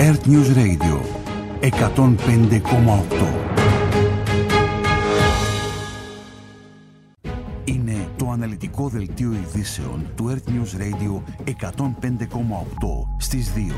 Earth News Radio 105,8. Είναι το αναλυτικό δελτίο ειδήσεων του Earth News Radio 105,8 στις 2.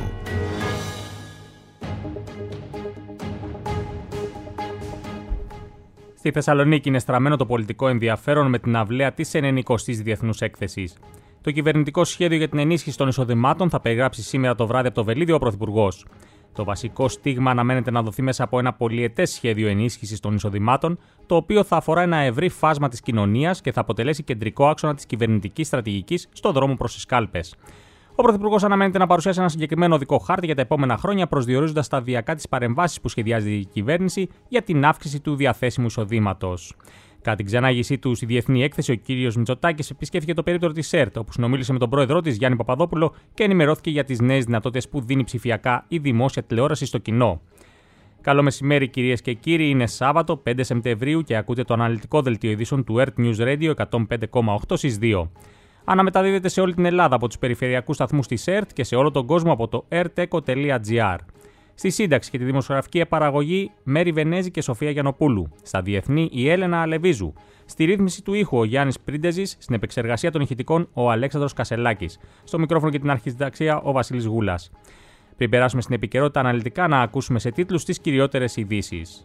Στη Θεσσαλονίκη είναι στραμμένο το πολιτικό ενδιαφέρον με την αυλαία της 90ης Διεθνούς Έκθεσης. Το κυβερνητικό σχέδιο για την ενίσχυση των εισοδημάτων θα περιγράψει σήμερα το βράδυ από το Βελίδιο ο Πρωθυπουργός. Το βασικό στίγμα αναμένεται να δοθεί μέσα από ένα πολυετές σχέδιο ενίσχυσης των εισοδημάτων, το οποίο θα αφορά ένα ευρύ φάσμα της κοινωνίας και θα αποτελέσει κεντρικό άξονα της κυβερνητικής στρατηγικής στον δρόμο προς τις κάλπες. Ο Πρωθυπουργός αναμένεται να παρουσιάσει ένα συγκεκριμένο οδικό χάρτη για τα επόμενα χρόνια, προσδιορίζοντας σταδιακά τις παρεμβάσεις που σχεδιάζει η κυβέρνηση για την αύξηση του διαθέσιμου εισοδήματος. Κατά την ξανάγησή του στη Διεθνή Έκθεση, ο κ. Μητσοτάκης επισκέφθηκε το περίπτερο της ΕΡΤ, όπου συνομίλησε με τον πρόεδρό της, Γιάννη Παπαδόπουλο, και ενημερώθηκε για τις νέες δυνατότητες που δίνει ψηφιακά η δημόσια τηλεόραση στο κοινό. Καλό μεσημέρι, κυρίες και κύριοι. Είναι Σάββατο, 5 Σεπτεμβρίου και ακούτε το αναλυτικό δελτίο ειδήσεων του Earth News Radio 105,8 στις 2. Αναμεταδίδεται σε όλη την Ελλάδα από τους περιφερειακούς σταθμούς της ΕΡΤ και σε όλο τον κόσμο από το erteco.gr. Στη σύνταξη και τη δημοσιογραφική παραγωγή, Μέρη Βενέζη και Σοφία Γιαννοπούλου. Στα διεθνή, η Έλενα Αλεβίζου. Στη ρύθμιση του ήχου, ο Γιάννης Πρίντεζης. Στην επεξεργασία των ηχητικών, ο Αλέξανδρος Κασελάκης. Στο μικρόφωνο και την αρχισυνταξία, ο Βασίλης Γούλας. Πριν περάσουμε στην επικαιρότητα αναλυτικά, να ακούσουμε σε τίτλους τις κυριότερες ειδήσεις.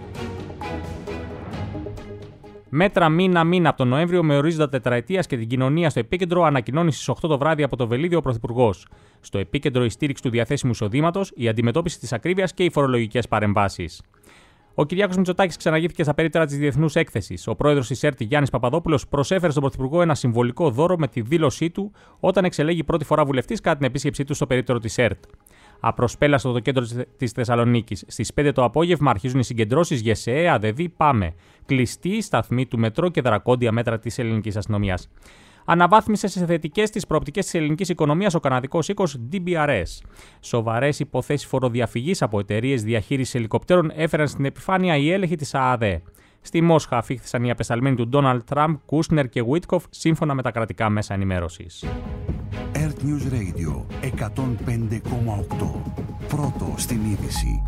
Μέτρα μήνα-μήνα από τον Νοέμβριο με ορίζοντα τετραετίας και την κοινωνία στο επίκεντρο, ανακοινώνει στις 8 το βράδυ από το Βελίδιο ο Πρωθυπουργός. Στο επίκεντρο η στήριξη του διαθέσιμου εισοδήματος, η αντιμετώπιση της ακρίβειας και οι φορολογικές παρεμβάσεις. Ο Κυριάκος Μητσοτάκης ξαναγήθηκε στα περίπτερα της Διεθνούς Έκθεσης. Ο πρόεδρος της ΕΡΤ, Γιάννης Παπαδόπουλος, προσέφερε στον Πρωθυπουργό ένα συμβολικό δώρο με τη δήλωσή του όταν εξελέγει πρώτη φορά βουλευτής κατά την επίσκεψή του στο περίπτερο της ΕΡΤ. Απροσπέλαστο το κέντρο της Θεσσαλονίκης. Στις 5 το απόγευμα αρχίζουν οι συγκεντρώσεις ΓΕΣΕΕ, ΑΔΕΔΗ, ΠΑΜΕ. Κλειστή σταθμή του μετρό και δρακόντια μέτρα της ελληνικής αστυνομίας. Αναβάθμισε σε θετικές τις προοπτικές της ελληνικής οικονομίας ο καναδικός οίκος DBRS. Σοβαρές υποθέσεις φοροδιαφυγής από εταιρείες διαχείρισης ελικοπτέρων έφεραν στην επιφάνεια οι έλεγχοι της ΑΑΔΕ. Στη Μόσχα αφήχθησαν οι απεσταλμένοι του Ντόναλντ Τραμπ, Κούσνερ και Βίτκοφ, σύμφωνα με τα κρατικά μέσα ενημέρωσης. Earth News Radio 105,8. Πρώτο στην είδηση.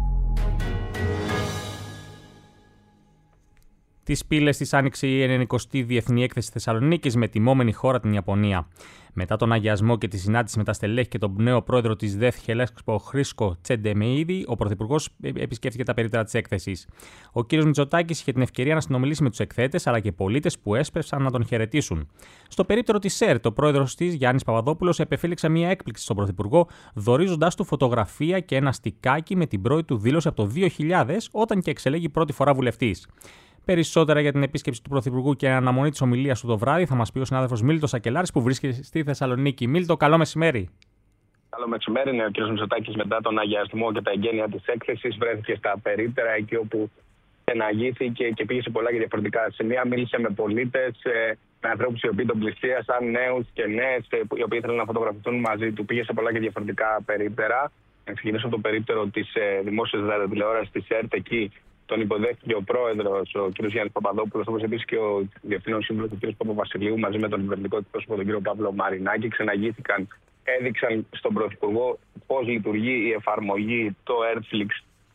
Τις πύλες της άνοιξε η 90η Διεθνή Έκθεση Θεσσαλονίκης με τιμόμενη χώρα την Ιαπωνία. Μετά τον αγιασμό και τη συνάντηση με τα στελέχη και τον νέο πρόεδρο της ΔΕΘ Χελέσκοπο Χρήσκο Τσεντεμεΐδη, ο Πρωθυπουργός επισκέφθηκε τα περίπτερα της έκθεσης. Ο κ. Μητσοτάκης είχε την ευκαιρία να συνομιλήσει με τους εκθέτες αλλά και πολίτες που έσπευσαν να τον χαιρετήσουν. Στο περίπτερο της ΕΡΤ, ο πρόεδρος της, Γιάννης Παπαδόπουλος, επεφέλιξε μια έκπληξη στον Πρωθυπουργό, δωρίζοντάς του φωτογραφία και ένα στικάκι με την πρώτη του δήλωση από το 2000, όταν και εξελέγει πρώτη φορά βουλευτής. Περισσότερα για την επίσκεψη του Πρωθυπουργού και αναμονή της ομιλίας του το βράδυ θα μας πει ο συνάδελφος Μίλτος Σακελάρης που βρίσκεται στη Θεσσαλονίκη. Μίλτο, καλό μεσημέρι. Καλό μεσημέρι. Ο κ. Μητσοτάκης, μετά τον αγιασμό και τα εγγένεια της έκθεσης, βρέθηκε στα περίπτερα, εκεί όπου εναγήθηκε και πήγε σε πολλά και διαφορετικά σημεία. Μίλησε με πολίτες, με ανθρώπους οι οποίοι τον πλησίασαν, νέους και νέες, οι οποίοι ήθελαν να φωτογραφηθούν μαζί του. Πήγε σε πολλά και διαφορετικά περίπτερα. Να ξεκινήσω από το περίπτερο της δημόσιας ραδιοτηλεόρασης της ΕΡΤ. Εκεί τον υποδέχθηκε ο πρόεδρος, ο κ. Γιάννης Παπαδόπουλος, όπως επίσης και ο διευθύνων σύμβουλος, ο κ. Παπαβασιλείου, μαζί με τον κυβερνητικό εκπρόσωπο, τον κ. Παύλο Μαρινάκη. Ξεναγήθηκαν, έδειξαν στον Πρωθυπουργό πώς λειτουργεί η εφαρμογή, το Airflix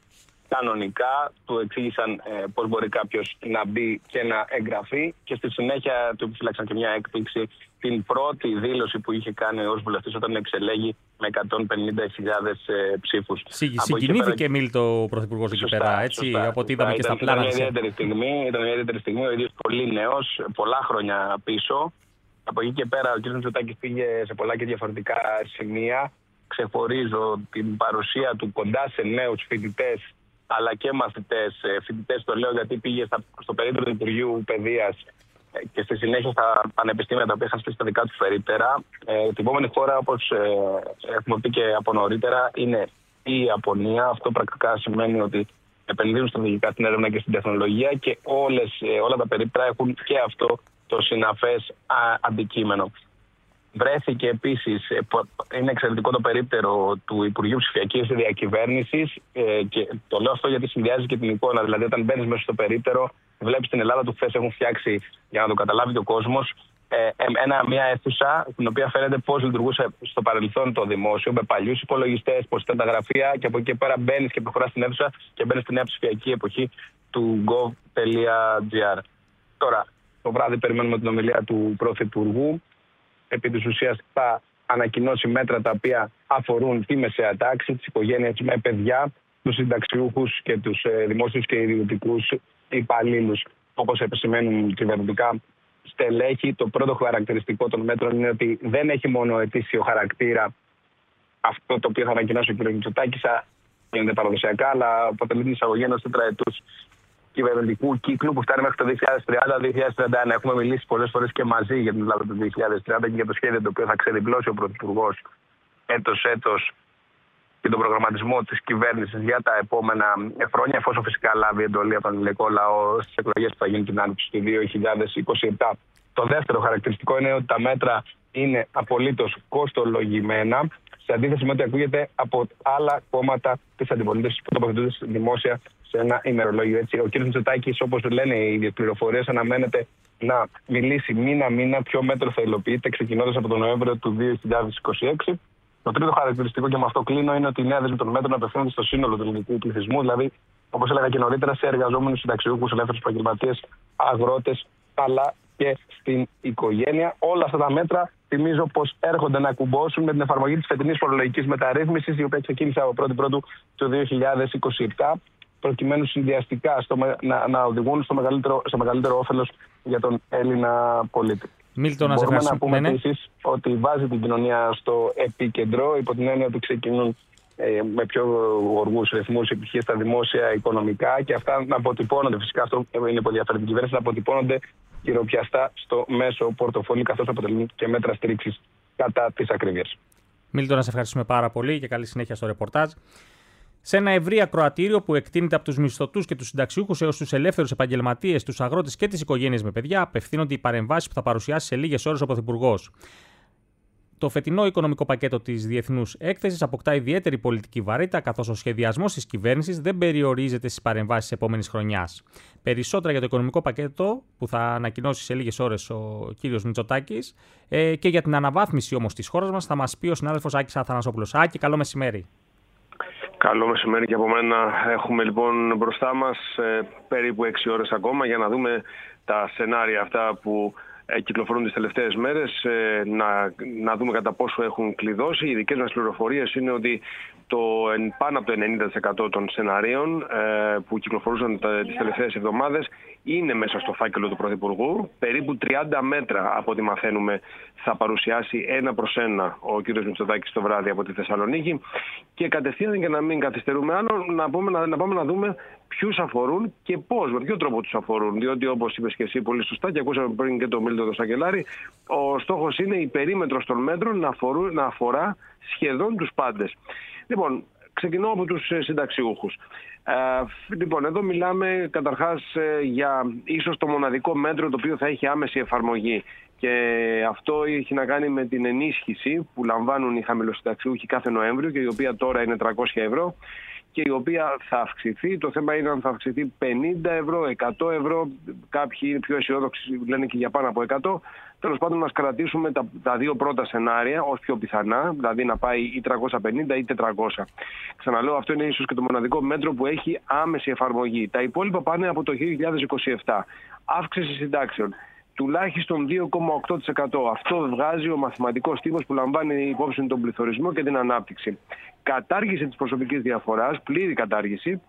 κανονικά. Του εξήγησαν πώς μπορεί κάποιος να μπει και να εγγραφεί. Και στη συνέχεια του επιφύλαξαν και μια έκπληξη, την πρώτη δήλωση που είχε κάνει ως βουλευτής όταν εξελέγει με 150.000 ψήφους. Συγκινήθηκε, Μίλτο, ο Πρωθυπουργός εκεί πέρα, έτσι, από ό,τι είδαμε και στα πλάνα. Ήταν μια ιδιαίτερη στιγμή, ο ίδιος πολύ νέος, πολλά χρόνια πίσω. Από εκεί και πέρα ο κ. Μητσοτάκης πήγε σε πολλά και διαφορετικά σημεία. Ξεχωρίζω την παρουσία του κοντά σε νέους φοιτητές αλλά και μαθητές. Φοιτητές το λέω γιατί πήγε στο περίπτερο του Υπουργείου Παιδείας και στη συνέχεια στα πανεπιστήμια τα οποία είχαν στήσει τα δικά του περίπτερα. Την επόμενη χώρα, όπως έχουμε πει και από νωρίτερα, είναι η Ιαπωνία. Αυτό πρακτικά σημαίνει ότι επενδύουν στρατηγικά στην έρευνα και στην τεχνολογία και όλα τα περίπτερα έχουν και αυτό το συναφές αντικείμενο. Βρέθηκε επίσης, είναι εξαιρετικό το περίπτερο του Υπουργείου Ψηφιακής Διακυβέρνησης και το λέω αυτό γιατί συνδυάζει και την εικόνα. Δηλαδή, όταν μπαίνεις μέσα στο περίπτερο, βλέπεις την Ελλάδα του χθες έχουν φτιάξει, για να το καταλάβει και ο κόσμος, μια αίθουσα στην οποία φαίνεται πώς λειτουργούσε στο παρελθόν το δημόσιο, με παλιούς υπολογιστές, πώς ήταν τα γραφεία, και από εκεί και πέρα μπαίνεις και προχωράς στην αίθουσα και μπαίνεις στη νέα ψηφιακή εποχή του gov.gr. Τώρα, το βράδυ περιμένουμε την ομιλία του Πρωθυπουργού. Επί της ουσίας θα ανακοινώσει μέτρα τα οποία αφορούν τη μεσαία τάξη, τις οικογένειες με παιδιά, τους συνταξιούχους και τους δημόσιους και ιδιωτικούς υπαλλήλους. Όπως επισημαίνουν κυβερνητικά στελέχη, το πρώτο χαρακτηριστικό των μέτρων είναι ότι δεν έχει μόνο ετήσιο χαρακτήρα αυτό το οποίο θα ανακοινώσει ο κ. Μητσοτάκης, γίνεται παραδοσιακά, αλλά αποτελεί την εισαγωγή ενός τετραετούς κυβερνητικού κύκλου που φτάνει μέχρι το 2030-2031. Έχουμε μιλήσει πολλές φορές και μαζί για την Ελλάδα του 2030 και για το σχέδιο το οποίο θα ξεδιπλώσει ο Πρωθυπουργός έτος και τον προγραμματισμό της κυβέρνησης για τα επόμενα χρόνια, εφόσον φυσικά λάβει εντολή από τον ελληνικό λαό στις εκλογές που θα γίνουν την άνοιξη του 2027. Το δεύτερο χαρακτηριστικό είναι ότι τα μέτρα είναι απολύτως κοστολογημένα, σε αντίθεση με ό,τι ακούγεται από άλλα κόμματα της αντιπολίτευσης που τοποθετούνται δημόσια σε ένα ημερολόγιο. Έτσι, ο κ. Μητσοτάκης, όπως λένε οι ίδιες πληροφορίες, αναμένεται να μιλήσει μήνα-μήνα ποιο μέτρο θα υλοποιείται, ξεκινώντας από τον Νοέμβριο του 2026. Το τρίτο χαρακτηριστικό, και με αυτό κλείνω, είναι ότι η νέα δέσμη των μέτρων απευθύνεται στο σύνολο του ελληνικού πληθυσμού, δηλαδή, όπως έλεγα και νωρίτερα, σε εργαζόμενους, συνταξιούχους, ελεύθερους επαγγελματίες, αγρότες, αλλά και στην οικογένεια. Όλα αυτά τα μέτρα θυμίζω πως έρχονται να κουμπώσουν με την εφαρμογή της φετινής φορολογικής μεταρρύθμισης, η οποία ξεκίνησε από 1η του 2027, προκειμένου συνδυαστικά να οδηγούν στο μεγαλύτερο όφελος για τον Έλληνα πολίτη. Μπορούμε να πούμε επίσης ότι βάζει την κοινωνία στο επίκεντρο, υπό την έννοια ότι ξεκινούν με πιο γοργούς ρυθμούς επιτυχίες στα δημόσια οικονομικά, και αυτά να αποτυπώνονται, φυσικά αυτό είναι πολύ ενδιαφέρον την κυβέρνηση, να αποτυπώνονται χειροπιαστά στο μέσο πορτοφόλι, καθώς αποτελούν και μέτρα στήριξης κατά της ακρίβειας. Μίλτο, να σε ευχαριστούμε πάρα πολύ και καλή συνέχεια στο ρεπορτάζ. Σε ένα ευρύ ακροατήριο που εκτείνεται από τους μισθωτούς και τους συνταξιούχους έως τους ελεύθερους επαγγελματίες, τους αγρότες και τις οικογένειες με παιδιά, απευθύνονται οι παρεμβάσεις που θα παρουσιάσει σε λίγες ώρες ο Πρωθυπουργός. Το φετινό οικονομικό πακέτο της Διεθνούς Έκθεσης αποκτά ιδιαίτερη πολιτική βαρύτητα, καθώς ο σχεδιασμός της κυβέρνησης δεν περιορίζεται στις παρεμβάσεις της επόμενης χρονιάς. Περισσότερα για το οικονομικό πακέτο που θα ανακοινώσει σε λίγες ώρες ο κ. Μητσοτάκης και για την αναβάθμιση όμως της χώρας μας θα μας πει ο συνάδελφος Άκης Αθανασόπουλος. Άκη, καλό μεσημέρι. Καλό μεσημέρι και από μένα. Έχουμε λοιπόν μπροστά μας περίπου 6 ώρες ακόμα για να δούμε τα σενάρια αυτά που κυκλοφορούν τις τελευταίες μέρες, να δούμε κατά πόσο έχουν κλειδώσει. Οι δικές μας πληροφορίες είναι ότι πάνω από το 90% των σενάριων που κυκλοφορούσαν τις τελευταίες εβδομάδες είναι μέσα στο φάκελο του Πρωθυπουργού. Περίπου 30 μέτρα, από ό,τι μαθαίνουμε, θα παρουσιάσει 1-1 ο κ. Μητσοτάκης το βράδυ από τη Θεσσαλονίκη. Και κατευθείαν, για να μην καθυστερούμε άλλο, να πάμε να δούμε ποιους αφορούν και πώς, με ποιο τρόπο τους αφορούν. Διότι, όπως είπες και εσύ πολύ σωστά και ακούσαμε πριν και τον Μίλτο τον Σακελάρη, ο στόχος είναι η περίμετρος των μέτρων να αφορά σχεδόν τους πάντες. Λοιπόν, ξεκινώ από τους συνταξιούχους. Λοιπόν, εδώ μιλάμε καταρχάς για ίσως το μοναδικό μέτρο το οποίο θα έχει άμεση εφαρμογή. Και αυτό έχει να κάνει με την ενίσχυση που λαμβάνουν οι χαμηλοσυνταξιούχοι κάθε Νοέμβριο και η οποία τώρα είναι 300 ευρώ και η οποία θα αυξηθεί. Το θέμα είναι αν θα αυξηθεί 50 ευρώ, 100 ευρώ, κάποιοι είναι πιο αισιόδοξοι, λένε και για πάνω από 100. Τέλος πάντων, να κρατήσουμε τα δύο πρώτα σενάρια ως πιο πιθανά, δηλαδή να πάει ή 350 ή 400. Ξαναλέω, αυτό είναι ίσως και το μοναδικό μέτρο που έχει άμεση εφαρμογή. Τα υπόλοιπα πάνε από το 2027. Αύξηση συντάξεων τουλάχιστον 2,8%. Αυτό βγάζει ο μαθηματικός τύπος που λαμβάνει υπόψη τον πληθωρισμό και την ανάπτυξη. Κατάργηση της προσωπικής διαφοράς, πλήρη κατάργηση,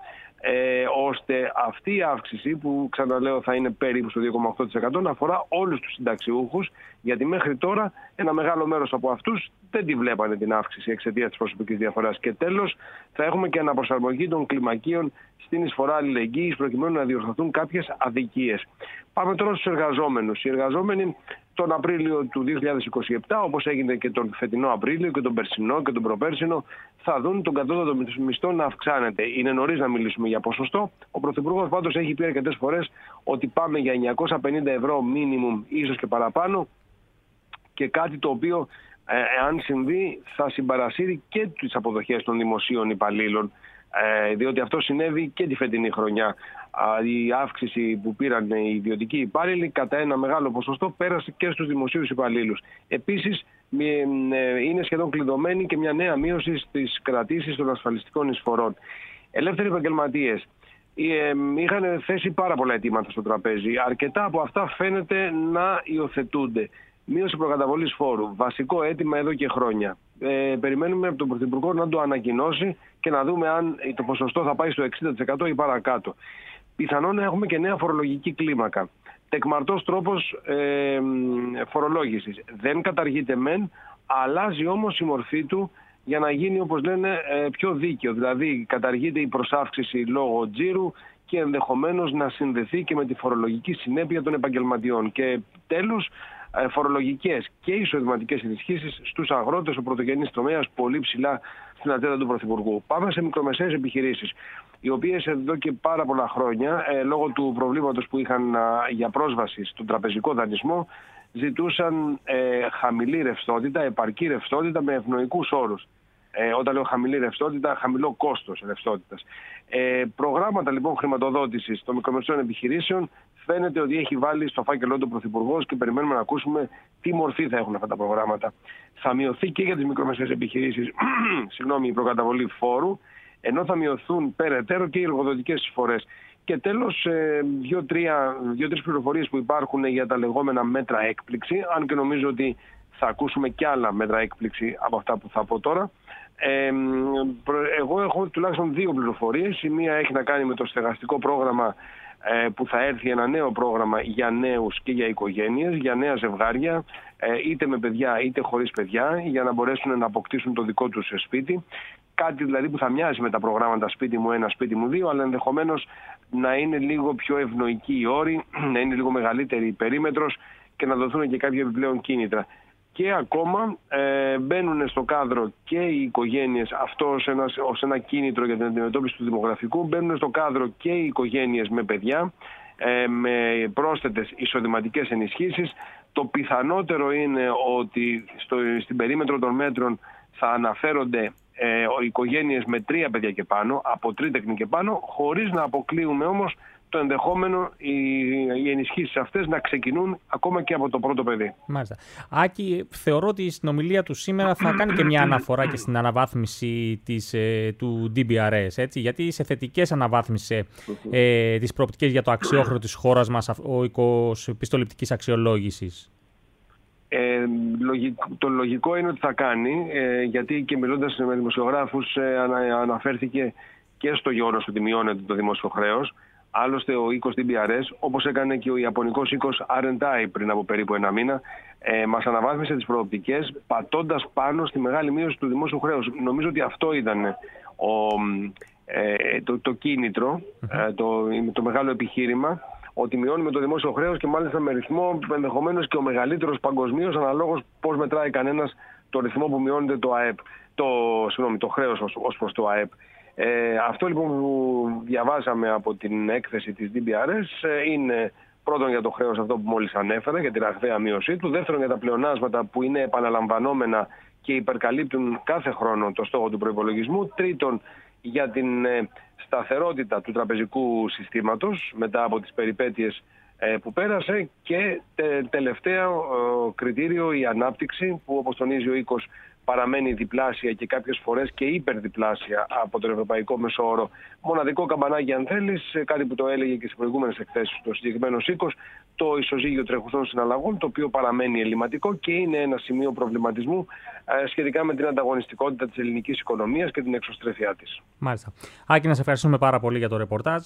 ώστε αυτή η αύξηση που ξαναλέω θα είναι περίπου στο 2,8% να αφορά όλους τους συνταξιούχους, γιατί μέχρι τώρα ένα μεγάλο μέρος από αυτούς δεν τη βλέπανε την αύξηση εξαιτίας της προσωπικής διαφοράς. Και τέλος, θα έχουμε και αναπροσαρμογή των κλιμακίων στην εισφορά αλληλεγγύης προκειμένου να διορθωθούν κάποιες αδικίες. Πάμε τώρα στους εργαζόμενους. Οι εργαζόμενοι τον Απρίλιο του 2027, όπως έγινε και τον φετινό Απρίλιο και τον περσινό και τον προπέρσινο, θα δουν τον κατώτατο μισθό να αυξάνεται. Είναι νωρίς να μιλήσουμε για ποσοστό. Ο Πρωθυπουργός πάντως έχει πει αρκετές φορές ότι πάμε για 950 ευρώ minimum, ίσως και παραπάνω, και κάτι το οποίο, εάν συμβεί, θα συμπαρασύρει και τις αποδοχές των δημοσίων υπαλλήλων, διότι αυτό συνέβη και τη φετινή χρονιά. η αύξηση που πήραν οι ιδιωτικοί υπάλληλοι κατά ένα μεγάλο ποσοστό πέρασε και στους δημοσίους υπαλλήλους. Επίσης, είναι σχεδόν κλειδωμένη και μια νέα μείωση στις κρατήσεις των ασφαλιστικών εισφορών. Ελεύθεροι επαγγελματίες είχαν θέσει πάρα πολλά αιτήματα στο τραπέζι. Αρκετά από αυτά φαίνεται να υιοθετούνται. Μείωση προκαταβολής φόρου. Βασικό αίτημα εδώ και χρόνια. Περιμένουμε από τον Πρωθυπουργό να το ανακοινώσει και να δούμε αν το ποσοστό θα πάει στο 60% ή παρακάτω. Πιθανόν να έχουμε και νέα φορολογική κλίμακα. Τεκμαρτός τρόπος φορολόγησης. Δεν καταργείται μεν, αλλάζει όμως η μορφή του για να γίνει, όπως λένε, πιο δίκαιο. Δηλαδή καταργείται η προσάυξηση λόγω τζίρου και ενδεχομένως να συνδεθεί και με τη φορολογική συνέπεια των επαγγελματιών. Και τέλος, φορολογικές και εισοδηματικές ενισχύσεις στους αγρότες, ο πρωτογενής τομέας, πολύ ψηλά στην ατζέντα του Πρωθυπουργού. Πάμε σε μικρομεσαίες επιχειρήσεις, οι οποίες εδώ και πάρα πολλά χρόνια, λόγω του προβλήματος που είχαν για πρόσβαση στον τραπεζικό δανεισμό, ζητούσαν χαμηλή ρευστότητα, επαρκή ρευστότητα με ευνοϊκούς όρους. Όταν λέω χαμηλή ρευστότητα, χαμηλό κόστος ρευστότητας. Προγράμματα λοιπόν χρηματοδότησης των μικρομεσαίων επιχειρήσεων φαίνεται ότι έχει βάλει στο φάκελό του Πρωθυπουργός και περιμένουμε να ακούσουμε τι μορφή θα έχουν αυτά τα προγράμματα. Θα μειωθεί και για τις μικρομεσαίες επιχειρήσεις η προκαταβολή φόρου, ενώ θα μειωθούν περαιτέρω και οι εργοδοτικές εισφορές. Και τέλος, δύο-τρεις πληροφορίες που υπάρχουν για τα λεγόμενα μέτρα έκπληξη, αν και νομίζω ότι θα ακούσουμε και άλλα μέτρα έκπληξη από αυτά που θα πω τώρα. Εγώ έχω τουλάχιστον δύο πληροφορίες. Η μία έχει να κάνει με το στεγαστικό πρόγραμμα, που θα έρθει ένα νέο πρόγραμμα για νέους και για οικογένειες, για νέα ζευγάρια, είτε με παιδιά είτε χωρίς παιδιά, για να μπορέσουν να αποκτήσουν το δικό τους σπίτι. Κάτι δηλαδή που θα μοιάζει με τα προγράμματα σπίτι μου 1, σπίτι μου 2, αλλά ενδεχομένως να είναι λίγο πιο ευνοϊκοί οι όροι, να είναι λίγο μεγαλύτερη η περίμετρος και να δοθούν και κάποια επιπλέον κίνητρα. Και ακόμα μπαίνουν στο κάδρο και οι οικογένειες, αυτό ως ένα κίνητρο για την αντιμετώπιση του δημογραφικού, μπαίνουν στο κάδρο και οι οικογένειες με παιδιά, με πρόσθετες εισοδηματικές ενισχύσεις. Το πιθανότερο είναι ότι στην περίμετρο των μέτρων θα αναφέρονται οικογένειες με 3 παιδιά και πάνω, από τρίτεκνη και πάνω, χωρίς να αποκλείουμε όμως το ενδεχόμενο οι ενισχύσεις αυτές να ξεκινούν ακόμα και από το πρώτο παιδί. Μάλιστα. Άκη, θεωρώ ότι στην ομιλία του σήμερα θα κάνει και μια αναφορά και στην αναβάθμιση του DBRS, έτσι, γιατί σε θετικές αναβάθμιση τις προοπτικές για το αξιόχρεο της χώρας μας ο οίκος πιστοληπτικής αξιολόγησης. Το λογικό είναι ότι θα κάνει, γιατί και μιλώντας με δημοσιογράφους αναφέρθηκε και στο γεγονός ότι μειώνεται το δημόσιο χρέος. Άλλωστε ο οίκος DBRS, όπως έκανε και ο ιαπωνικός οίκος R&I πριν από περίπου ένα μήνα, μας αναβάθμισε τις προοπτικές πατώντας πάνω στη μεγάλη μείωση του δημόσιου χρέους. Νομίζω ότι αυτό ήταν το κίνητρο, το μεγάλο επιχείρημα, ότι μειώνουμε το δημόσιο χρέος και μάλιστα με ρυθμό ενδεχομένως και ο μεγαλύτερος παγκοσμίως, αναλόγως πώς μετράει κανένας το ρυθμό που μειώνεται το χρέος ως προς το ΑΕΠ. Αυτό λοιπόν που διαβάσαμε από την έκθεση της DBRS είναι πρώτον για το χρέος αυτό που μόλις ανέφερα, για τη ραγδαία μείωσή του. Δεύτερον για τα πλεονάσματα που είναι επαναλαμβανόμενα και υπερκαλύπτουν κάθε χρόνο το στόχο του προϋπολογισμού. Τρίτον για την σταθερότητα του τραπεζικού συστήματος μετά από τις περιπέτειες που πέρασε. Και τελευταίο κριτήριο η ανάπτυξη, που όπως τονίζει ο οίκος παραμένει διπλάσια και κάποιες φορές και υπερδιπλάσια από τον ευρωπαϊκό μεσόωρο. Μοναδικό καμπανάκι αν θέλεις, κάτι που το έλεγε και στις προηγούμενες εκθέσεις το συγκεκριμένο οίκος, το ισοζύγιο τρεχουσών συναλλαγών, το οποίο παραμένει ελληματικό και είναι ένα σημείο προβληματισμού σχετικά με την ανταγωνιστικότητα της ελληνικής οικονομίας και την εξωστρέφειά της. Μάλιστα. Άκη, να σε ευχαριστούμε πάρα πολύ για το ρεπορτάζ.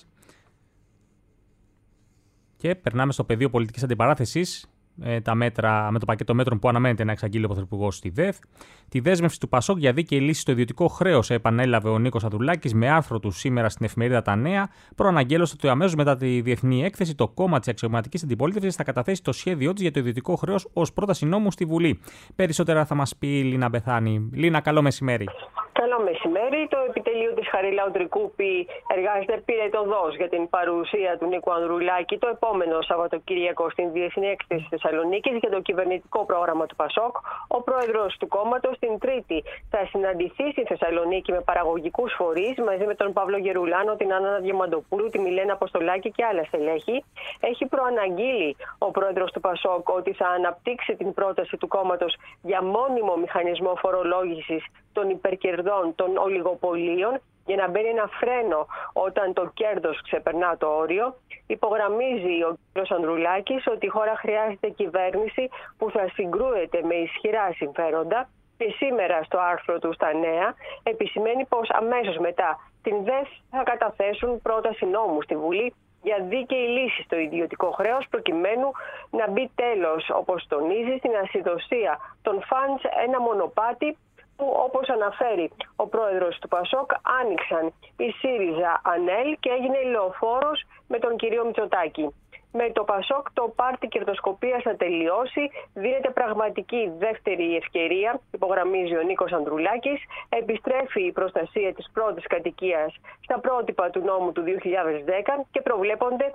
Και περνάμε στο πεδίο πολιτικής αντιπαράθεσης. Με το πακέτο μέτρων που αναμένεται να εξαγγείλει ο Πρωθυπουργός στη ΔΕΘ. Τη δέσμευση του ΠΑΣΟΚ για δίκαιη λύση στο ιδιωτικό χρέος επανέλαβε ο Νίκος Ανδρουλάκης με άρθρο του σήμερα στην εφημερίδα Τα Νέα, προαναγγέλλωσε ότι αμέσως μετά τη διεθνή έκθεση το κόμμα της αξιωματικής αντιπολίτευσης θα καταθέσει το σχέδιό της για το ιδιωτικό χρέος ως πρόταση νόμου στη Βουλή. Περισσότερα θα μας πει η Λίνα Μπεθάνη. Λίνα, καλό μεσημέρι. Καλό μεσημέρι. αναφέρει. Το επιτελείο της Χαριλάου Τρικούπη εργάζεται πυρετωδώς για την παρουσία του Νίκου Ανδρουλάκη το επόμενο Σαββατοκύριακο στην Διεθνή Έκθεση Θεσσαλονίκης για το κυβερνητικό πρόγραμμα του ΠΑΣΟΚ. Ο πρόεδρος του κόμματος την Τρίτη θα συναντηθεί στη Θεσσαλονίκη με παραγωγικούς φορείς μαζί με τον Παύλο Γερουλάνο, την Άννα Διαμαντοπούλου, τη Μιλένα Αποστολάκη και άλλα στελέχη. Έχει προαναγγείλει ο πρόεδρος του ΠΑΣΟΚ ότι θα αναπτύξει την πρόταση του κόμματος για μόνιμο μηχανισμό φορολόγησης των υπερκερδών των ολιγοπολίων για να μπαίνει ένα φρένο όταν το κέρδος ξεπερνά το όριο. Υπογραμμίζει ο κ. Ανδρουλάκης ότι η χώρα χρειάζεται κυβέρνηση που θα συγκρούεται με ισχυρά συμφέροντα και σήμερα στο άρθρο του στα Νέα επισημαίνει πως αμέσως μετά την ΔΕΘ θα καταθέσουν πρόταση νόμου στη Βουλή για δίκαιη λύση στο ιδιωτικό χρέος προκειμένου να μπει τέλος, όπως τονίζει, στην ασυδοσία των φαντς, ένα μονοπάτι που, όπως αναφέρει ο πρόεδρος του ΠΑΣΟΚ, άνοιξαν η ΣΥΡΙΖΑ ΑΝΕΛ και έγινε λεωφόρος με τον κύριο Μητσοτάκη. Με το ΠΑΣΟΚ το πάρτι κερδοσκοπίας θα τελειώσει, δίνεται πραγματική δεύτερη ευκαιρία, υπογραμμίζει ο Νίκος Ανδρουλάκης, επιστρέφει η προστασία της πρώτης κατοικίας στα πρότυπα του νόμου του 2010 και προβλέπονται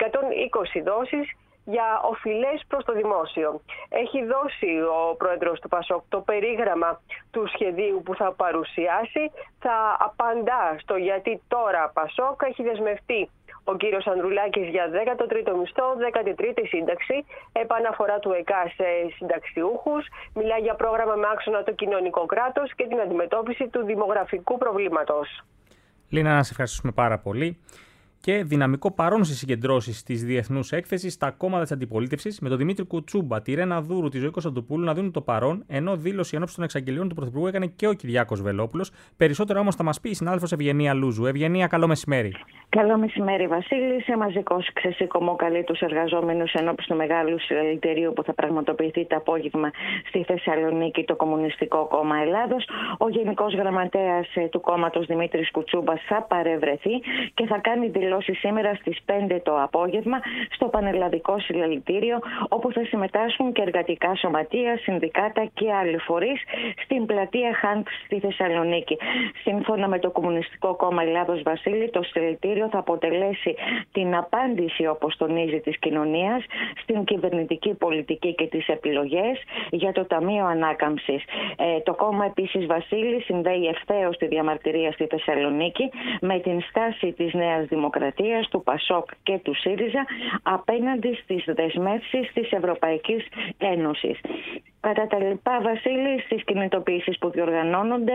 120 δόσεις για οφειλές προς το δημόσιο. Έχει δώσει ο πρόεδρος του ΠΑΣΟΚ το περίγραμμα του σχεδίου που θα παρουσιάσει, θα απαντά στο γιατί τώρα ΠΑΣΟΚ. Έχει δεσμευτεί ο κύριος Ανδρουλάκης για 13ο μισθό, 13η σύνταξη, επαναφορά του ΕΚΑ σε συνταξιούχους, μιλάει για πρόγραμμα με άξονα το κοινωνικό κράτος και την αντιμετώπιση του δημογραφικού προβλήματος. Λίνα, να σε ευχαριστούμε πάρα πολύ. Και δυναμικό παρόν στις συγκεντρώσεις της Διεθνούς Έκθεσης στα κόμματα της αντιπολίτευσης, με τον Δημήτρη Κουτσούμπα, τη Ρένα Δούρου, τη Ζωή Κωνσταντοπούλου να δίνουν το παρόν, ενώ δήλωση ενόψει των εξαγγελιών του Πρωθυπουργού έκανε και ο Κυριάκος Βελόπουλος. Περισσότερα όμως θα μας πει η συνάδελφος Ευγενία Λούζου. Ευγενία, καλό μεσημέρι. Καλό μεσημέρι, Βασίλη. Σε μαζικό ξεσηκωμό καλεί τους εργαζόμενους ενόψει του μεγάλου συλλαλητηρίου που θα πραγματοποιηθεί το απόγευμα στη Θεσσαλονίκη το Κομμουνιστικό Κόμμα Ελλάδος. Ο Γενικός Γραμματέας του κόμματος Δημήτρης Κουτσούμπας θα παρευρεθεί και θα κάνει δηλώσει σήμερα στις 5 το απόγευμα στο Πανελλαδικό Συλλαλητήριο, όπου θα συμμετάσχουν και εργατικά σωματεία, συνδικάτα και άλλοι φορείς στην πλατεία Χαντ στη Θεσσαλονίκη. Σύμφωνα με το Κομμουνιστικό Κόμμα Ελλάδος, Βασίλη, το συλλαλητήριο θα αποτελέσει την απάντηση, όπως τονίζει, της κοινωνίας στην κυβερνητική πολιτική και τις επιλογές για το Ταμείο Ανάκαμψης. Το κόμμα επίσης, Βασίλη, συνδέει ευθέως τη διαμαρτυρία στη Θεσσαλονίκη με την στάση της Νέας Δημοκρατίας, του ΠΑΣΟΚ και του ΣΥΡΙΖΑ απέναντι στις δεσμεύσεις της Ευρωπαϊκής Ένωσης. Κατά τα λοιπά, Βασίλη, στις κινητοποιήσεις που διοργανώνονται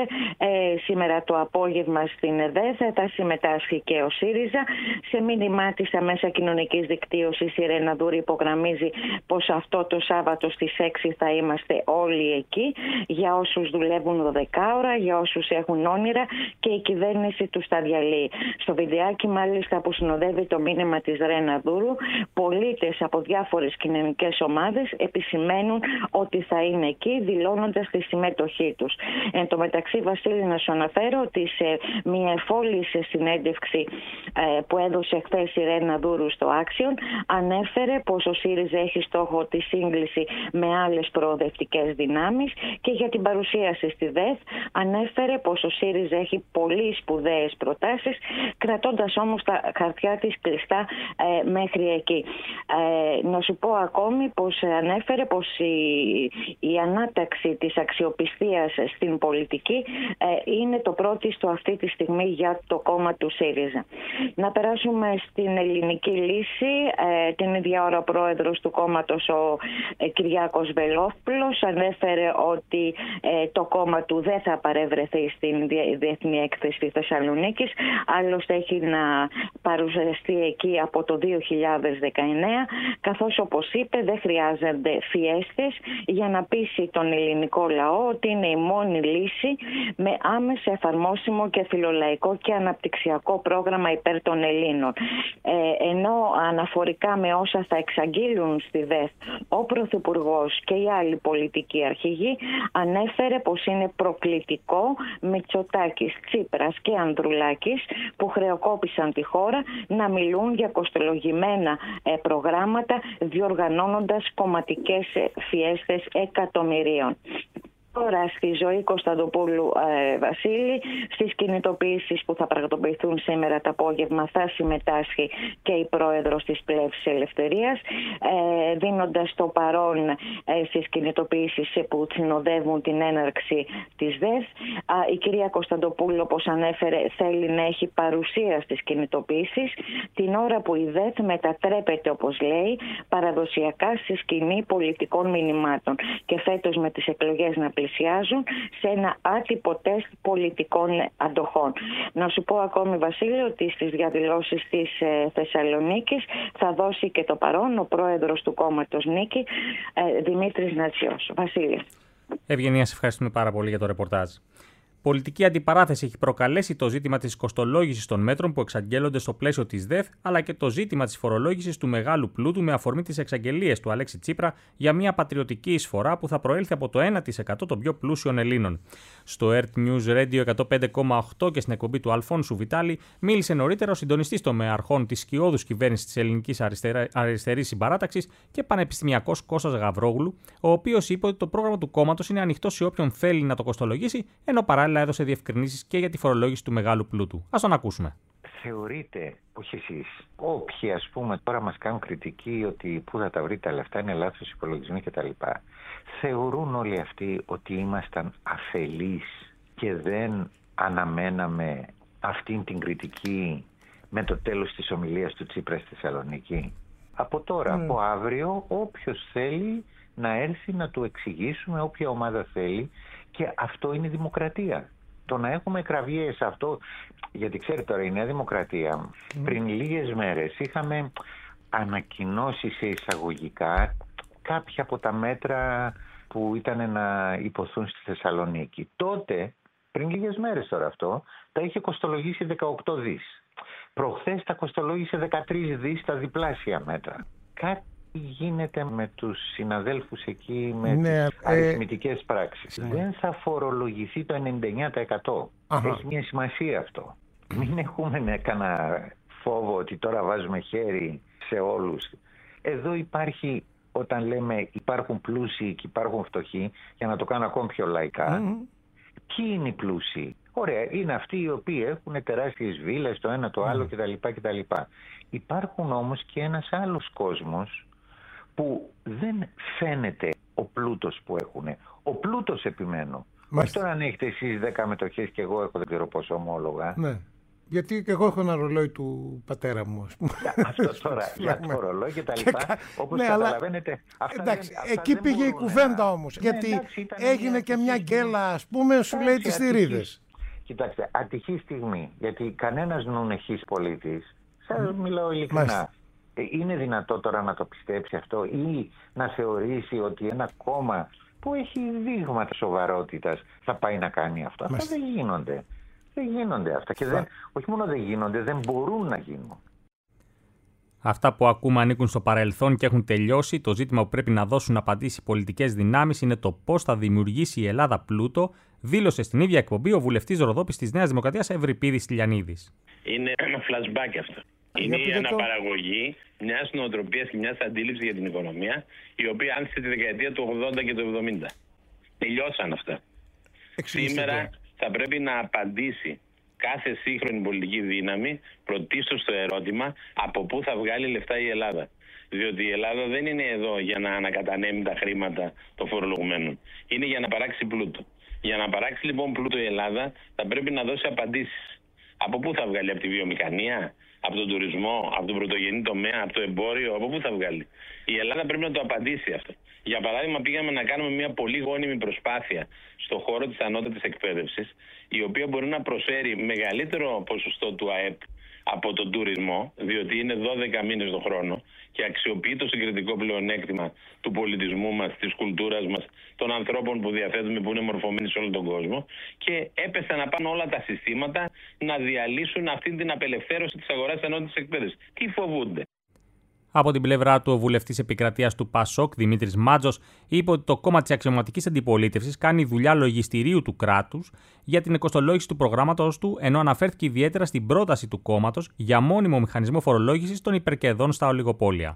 σήμερα το απόγευμα στην ΕΔΕΘ θα συμμετάσχει και ο ΣΥΡΙΖΑ. Σε μήνυμά της στα μέσα κοινωνικής δικτύωσης, η Ρένα Δούρη υπογραμμίζει πως αυτό το Σάββατο στις 6 θα είμαστε όλοι εκεί, για όσους δουλεύουν 12 ώρα, για όσους έχουν όνειρα, και η κυβέρνηση τους τα διαλύει. Στο βιντεάκι, μάλιστα, που συνοδεύει το μήνυμα της Ρένα Δούρου, πολίτες από διάφορες κοινωνικές ομάδες επισημαίνουν ότι θα είναι εκεί, δηλώνοντας τη συμμετοχή τους. Εν τω μεταξύ, Βασίλη, να σου αναφέρω ότι σε μια εφόλης συνέντευξη που έδωσε χθες η Ρένα Δούρου στο Άξιον, ανέφερε πως ο ΣΥΡΙΖΑ έχει στόχο τη σύγκληση με άλλες προοδευτικές δυνάμεις, και για την παρουσίαση στη ΔΕΘ ανέφερε πως ο ΣΥΡΙΖΑ έχει πολύ σπουδαίες προτάσεις, κρατώντας όμως τα χαρτιά της κλειστά μέχρι εκεί. Να σου πω ακόμη πως ανέφερε πως η ανάταξη της αξιοπιστίας στην πολιτική είναι το πρώτιστο αυτή τη στιγμή για το κόμμα του ΣΥΡΙΖΑ. Να περάσουμε στην ελληνική λύση. Την ίδια ώρα ο πρόεδρος του κόμματος, ο Κυριάκος Βελόπουλος, ανέφερε ότι το κόμμα του δεν θα παρευρεθεί στην Διεθνή Έκθεση Θεσσαλονίκης, άλλωστε έχει να παρουσιαστεί εκεί από το 2019, καθώς, όπως είπε, δεν χρειάζονται φιέστες για να πείσει τον ελληνικό λαό ότι είναι η μόνη λύση με άμεσα εφαρμόσιμο και φιλολαϊκό και αναπτυξιακό πρόγραμμα υπέρ των Ελλήνων. Ενώ αναφορικά με όσα θα εξαγγείλουν στη ΔΕΘ ο Πρωθυπουργός και οι άλλοι πολιτικοί αρχηγοί, ανέφερε πως είναι προκλητικό Μητσοτάκης, Τσίπρας και Ανδρουλάκης, που χρεοκόπησαν τη χώρα, να μιλούν για κοστολογημένα προγράμματα, διοργανώνοντας κομματικές φιέστες εκατομμυρίων. Τώρα στη Ζωή Κωνσταντοπούλου, Βασίλη, στις κινητοποιήσεις που θα πραγματοποιηθούν σήμερα το απόγευμα θα συμμετάσχει και η πρόεδρος της Πλεύσης Ελευθερίας, δίνοντας το παρόν στις κινητοποιήσεις που συνοδεύουν την έναρξη της ΔΕΘ. Η κυρία Κωνσταντοπούλου, όπως ανέφερε, θέλει να έχει παρουσία στις κινητοποιήσεις την ώρα που η ΔΕΘ μετατρέπεται, όπως λέει, παραδοσιακά στη σκηνή πολιτικών μηνυμάτων και φέτος με τις εκλογές να πλησιάζουν σε ένα άτυπο τεστ πολιτικών αντοχών. Να σου πω ακόμη, Βασίλη, ότι στις διαδηλώσεις της Θεσσαλονίκης θα δώσει και το παρόν ο πρόεδρος του κόμματος Νίκη, Δημήτρης Νατσιός. Βασίλη. Ευγενία, σε ευχαριστούμε πάρα πολύ για το ρεπορτάζ. Πολιτική αντιπαράθεση έχει προκαλέσει το ζήτημα της κοστολόγησης των μέτρων που εξαγγέλλονται στο πλαίσιο της ΔΕΘ, αλλά και το ζήτημα της φορολόγησης του μεγάλου πλούτου με αφορμή τις εξαγγελίες του Αλέξη Τσίπρα για μια πατριωτική εισφορά που θα προέλθει από το 1% των πιο πλούσιων Ελλήνων. Στο Earth News Radio 105,8 και στην εκπομπή του Αλφόνσου Βιτάλη μίλησε νωρίτερα ο συντονιστής των μεαρχών της σκιώδους κυβέρνησης της Ελληνικής Αριστερής Συμπαράταξης και πανεπιστημιακός Κώστας Γαβρόγλου, ο οποίος είπε ότι το πρόγραμμα του κόμματος είναι ανοιχτό σε όποιον θέλει να το κοστολογήσει, ενώ παράλληλα έδωσε διευκρινήσεις και για τη φορολόγηση του μεγάλου πλούτου. Ας τον ακούσουμε. Θεωρείτε, όχι εσείς, όποιοι ας πούμε τώρα μας κάνουν κριτική ότι πού θα τα βρει τα λεφτά, είναι λάθος υπολογισμοί κτλ. Θεωρούν όλοι αυτοί ότι ήμασταν αφελείς και δεν αναμέναμε αυτήν την κριτική με το τέλος της ομιλίας του Τσίπρα στη Θεσσαλονίκη? Από τώρα, από αύριο, όποιος θέλει να έρθει να του εξηγήσουμε, όποια ομάδα θέλει, και αυτό είναι δημοκρατία. Το να έχουμε κραυγές αυτό, γιατί ξέρετε τώρα η Νέα Δημοκρατία πριν λίγες μέρες είχαμε ανακοινώσει σε εισαγωγικά κάποια από τα μέτρα που ήταν να υποθούν στη Θεσσαλονίκη. Τότε, πριν λίγες μέρες τώρα αυτό, τα είχε κοστολογήσει 18 δις. Προχθές τα κοστολόγησε 13 δις τα διπλάσια μέτρα. Κάτι γίνεται με τους συναδέλφους εκεί με τις αριθμητικές πράξεις. Δεν θα φορολογηθεί το 99%. Έχει μια σημασία αυτό. Μην έχουμε κανένα φόβο ότι τώρα βάζουμε χέρι σε όλους. Εδώ υπάρχει, όταν λέμε υπάρχουν πλούσιοι και υπάρχουν φτωχοί, για να το κάνω ακόμη πιο λαϊκά, ποιοι είναι οι πλούσιοι? Ωραία, είναι αυτοί οι οποίοι έχουν τεράστιες βίλες, το ένα το άλλο κτλ. Υπάρχουν όμως και ένας άλλος κόσμος που δεν φαίνεται ο πλούτος που έχουν. Ο πλούτος, επιμένω. Όχι τώρα αν έχετε εσείς 10 μετοχές και εγώ έχω δεν ξέρω πόσο ομόλογα. Ναι. Γιατί και εγώ έχω ένα ρολόι του πατέρα μου, ας πούμε. Αυτό τώρα για το ρολόι και τα λοιπά, όπως καταλαβαίνετε. Εντάξει, εκεί πήγε η κουβέντα όμως. Γιατί έγινε και μια γκέλα, ας πούμε, σου λέει τις θηρίδες. Κοιτάξτε, ατυχή στιγμή, γιατί κανένας νουνεχής πολίτης, σας μιλάω ειλικρινά, είναι δυνατό τώρα να το πιστέψει αυτό ή να θεωρήσει ότι ένα κόμμα που έχει δείγματα σοβαρότητας θα πάει να κάνει αυτό? Αυτά δεν γίνονται. Δεν γίνονται αυτά. Και όχι μόνο δεν γίνονται, δεν μπορούν να γίνουν. Αυτά που ακούμε ανήκουν στο παρελθόν και έχουν τελειώσει. Το ζήτημα που πρέπει να δώσουν απαντήσεις οι πολιτικές δυνάμεις είναι το πώς θα δημιουργήσει η Ελλάδα πλούτο, δήλωσε στην ίδια εκπομπή ο βουλευτής Ροδόπης της Νέας Δημοκρατίας Ευρυπίδης Τηλιανίδης. Είναι ένα flashback αυτό. Είναι η αναπαραγωγή μιας νοοτροπίας και μιας αντίληψης για την οικονομία, η οποία άνθησε τη δεκαετία του 80 και του 70. Τελειώσαν αυτά. Σήμερα θα πρέπει να απαντήσει κάθε σύγχρονη πολιτική δύναμη πρωτίστως στο ερώτημα από πού θα βγάλει λεφτά η Ελλάδα. Διότι η Ελλάδα δεν είναι εδώ για να ανακατανέμει τα χρήματα των φορολογουμένων. Είναι για να παράξει πλούτο. Για να παράξει λοιπόν πλούτο η Ελλάδα θα πρέπει να δώσει απαντήσεις. Από πού θα βγάλει? Από τη βιομηχανία, από τον τουρισμό, από τον πρωτογενή τομέα, από το εμπόριο? Από πού θα βγάλει? Η Ελλάδα πρέπει να το απαντήσει αυτό. Για παράδειγμα, πήγαμε να κάνουμε μια πολύ γόνιμη προσπάθεια στον χώρο της ανώτατης εκπαίδευσης, η οποία μπορεί να προσφέρει μεγαλύτερο ποσοστό του ΑΕΠ από τον τουρισμό, διότι είναι 12 μήνες το χρόνο και αξιοποιεί το συγκριτικό πλεονέκτημα του πολιτισμού μας, της κουλτούρας μας, των ανθρώπων που διαθέτουμε, που είναι μορφωμένοι σε όλο τον κόσμο, και έπεσαν να πάνε όλα τα συστήματα να διαλύσουν αυτή την απελευθέρωση της αγοράς της ανώτατης εκπαίδευσης. Τι φοβούνται? Από την πλευρά του, ο βουλευτής επικρατείας του ΠΑΣΟΚ, Δημήτρης Μάτζος, είπε ότι το κόμμα της αξιωματικής αντιπολίτευσης κάνει δουλειά λογιστηρίου του κράτους για την κοστολόγηση του προγράμματος του, ενώ αναφέρθηκε ιδιαίτερα στην πρόταση του κόμματος για μόνιμο μηχανισμό φορολόγησης των υπερκερδών στα ολιγοπόλια.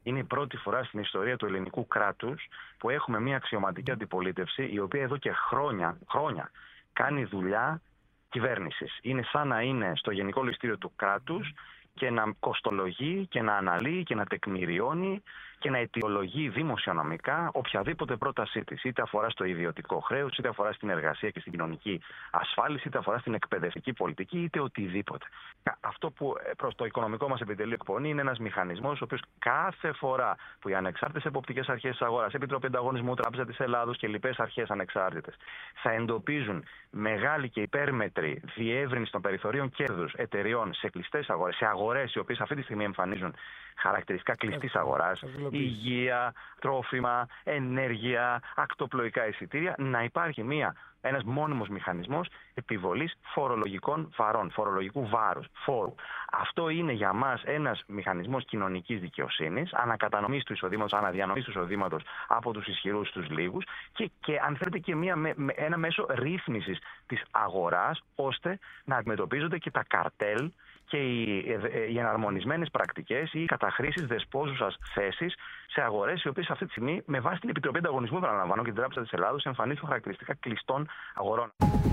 Είναι η πρώτη φορά στην ιστορία του ελληνικού κράτους που έχουμε μια αξιωματική αντιπολίτευση η οποία εδώ και χρόνια κάνει δουλειά κυβέρνησης. Είναι σαν να είναι στο Γενικό Ληστήριο του κράτους και να κοστολογεί και να αναλύει και να τεκμηριώνει και να αιτιολογεί δημοσιονομικά οποιαδήποτε πρότασή της. Είτε αφορά στο ιδιωτικό χρέος, είτε αφορά στην εργασία και στην κοινωνική ασφάλιση, είτε αφορά στην εκπαιδευτική πολιτική, είτε οτιδήποτε. Αυτό που προς το οικονομικό μας επιτελείο εκπονεί είναι ένας μηχανισμός ο οποίος κάθε φορά που οι ανεξάρτητες εποπτικές αρχές της αγοράς, Επιτροπή Ανταγωνισμού, Τράπεζα της Ελλάδος και λοιπές αρχές ανεξάρτητες θα εντοπίζουν μεγάλη και υπέρμετρη διεύρυνση των περιθωρίων κέρδους εταιριών σε κλειστές αγορές, σε αγορές οι οποίες αυτή τη στιγμή εμφανίζουν χαρακτηριστικά κλειστής αγοράς, υγεία, τρόφιμα, ενέργεια, ακτοπλοϊκά εισιτήρια, να υπάρχει ένας μόνιμος μηχανισμός επιβολής φορολογικών βαρών, φορολογικού βάρους, φόρου. Αυτό είναι για μας ένας μηχανισμός κοινωνικής δικαιοσύνης, ανακατανομής του εισοδήματος, αναδιανομής του εισοδήματος από τους ισχυρούς στους λίγους και αν θέλετε και ένα μέσο ρύθμισης της αγοράς, ώστε να αντιμετωπίζονται και τα καρτέλ και οι εναρμονισμένες πρακτικές ή οι καταχρήσεις δεσπόζουσας θέσης σε αγορές οι οποίες αυτή τη στιγμή με βάση την Επιτροπή Ανταγωνισμού, παραλαμβάνω, και την Τράπεζα της Ελλάδος εμφανίζουν χαρακτηριστικά κλειστών αγορών.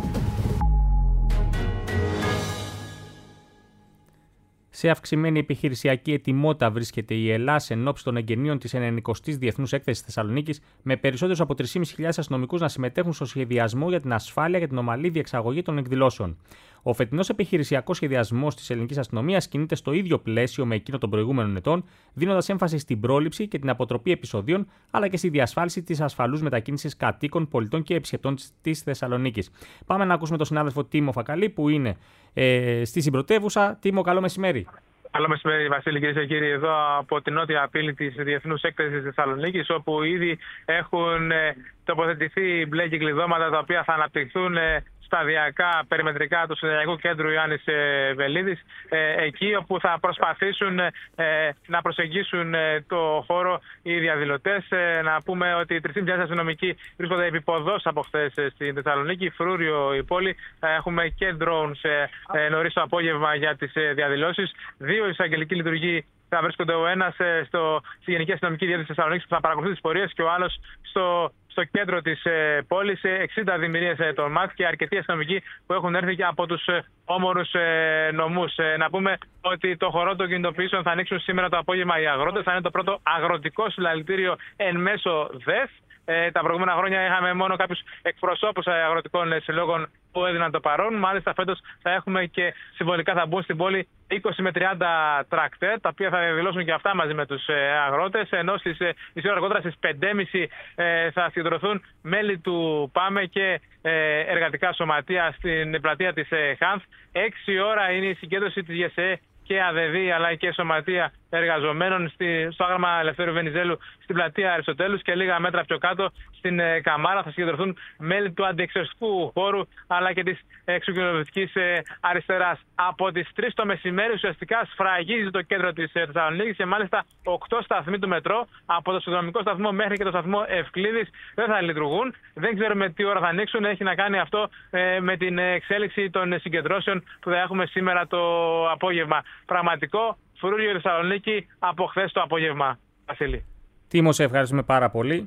Σε αυξημένη επιχειρησιακή ετοιμότητα βρίσκεται η Ελλάς εν ώψη των εγγενείων της 90ης Διεθνούς Έκθεσης Θεσσαλονίκης, με περισσότερους από 3.500 αστυνομικούς να συμμετέχουν στο σχεδιασμό για την ασφάλεια και την ομαλή διεξαγωγή των εκδηλώσεων. Ο φετινός επιχειρησιακός σχεδιασμός της ελληνικής αστυνομίας κινείται στο ίδιο πλαίσιο με εκείνο των προηγούμενων ετών, δίνοντας έμφαση στην πρόληψη και την αποτροπή επεισοδίων, αλλά και στη διασφάλιση της ασφαλούς μετακίνησης κατοίκων, πολιτών και επισκεπτών της Θεσσαλονίκης. Πάμε να ακούσουμε τον συνάδελφο Τίμο Φακαλή, που είναι στη συμπρωτεύουσα. Τίμο, καλό μεσημέρι. Καλό μεσημέρι, Βασίλη, κυρίες και κύριοι, εδώ από την νότια πύλη της Διεθνούς Έκθεσης της Θεσσαλονίκης, όπου ήδη έχουν τοποθετηθεί μπλε κυκλειδώματα τα οποία θα αναπτυχθούν σταδιακά περιμετρικά του Συνεδριακού Κέντρου Ιωάννης Βελίδης, εκεί όπου θα προσπαθήσουν να προσεγγίσουν το χώρο οι διαδηλωτές. Να πούμε ότι 3.500 αστυνομικοί βρίσκονται επιποδός από χθες στην Θεσσαλονίκη, φρούριο η πόλη. Έχουμε και drones νωρίς το απόγευμα για τις διαδηλώσεις. 2 εισαγγελικοί λειτουργοί θα βρίσκονται, ο ένας στη Γενική Αστυνομική Διεύθυνση Θεσσαλονίκης που θα παρακολουθεί τις πορείες και ο άλλος στο κέντρο της πόλης. 60 δημιουργίες των ΜΑΤ και αρκετοί αστυνομικοί που έχουν έρθει και από τους όμορους νομούς. Να πούμε ότι το χορό των κινητοποιήσεων θα ανοίξουν σήμερα το απόγευμα οι αγρότες. Θα είναι το πρώτο αγροτικό συλλαλητήριο εν μέσω ΔΕΘ. Τα προηγούμενα χρόνια είχαμε μόνο κάποιους εκπροσώπους αγροτικών συλλόγων που έδιναν το παρόν. Μάλιστα, φέτος θα έχουμε και συμβολικά θα μπουν στην πόλη 20 με 30 τρακτέρ, τα οποία θα διαδηλώσουν και αυτά μαζί με τους αγρότες. Ενώ στις ώρα αργότερα στις 5.30 θα συγκεντρωθούν μέλη του ΠΑΜΕ και εργατικά σωματεία στην πλατεία της ΧΑΝΘ. 6 ώρα είναι η συγκέντρωση της ΓΕΣΕ και ΑΔΕΔ αλλά και σωματεία εργαζομένων στο άγαλμα Ελευθέρου Βενιζέλου στην πλατεία Αριστοτέλους και λίγα μέτρα πιο κάτω στην Καμάρα θα συγκεντρωθούν μέλη του αντιεξαιρετικού χώρου αλλά και της εξοκοινοβουλευτικής αριστεράς. Από τις 3 το μεσημέρι ουσιαστικά σφραγίζει το κέντρο της Θεσσαλονίκης και μάλιστα 8 σταθμοί του μετρό από το Συνδρομικό Σταθμό μέχρι και το σταθμό Ευκλήδης δεν θα λειτουργούν. Δεν ξέρουμε τι ώρα θα ανοίξουν. Έχει να κάνει αυτό με την εξέλιξη των συγκεντρώσεων που θα έχουμε σήμερα το απόγευμα. Πραγματικό φρούριο Θεσσαλονίκη από χθες το απόγευμα. Βασίλη. Τίμο, σε ευχαριστούμε πάρα πολύ.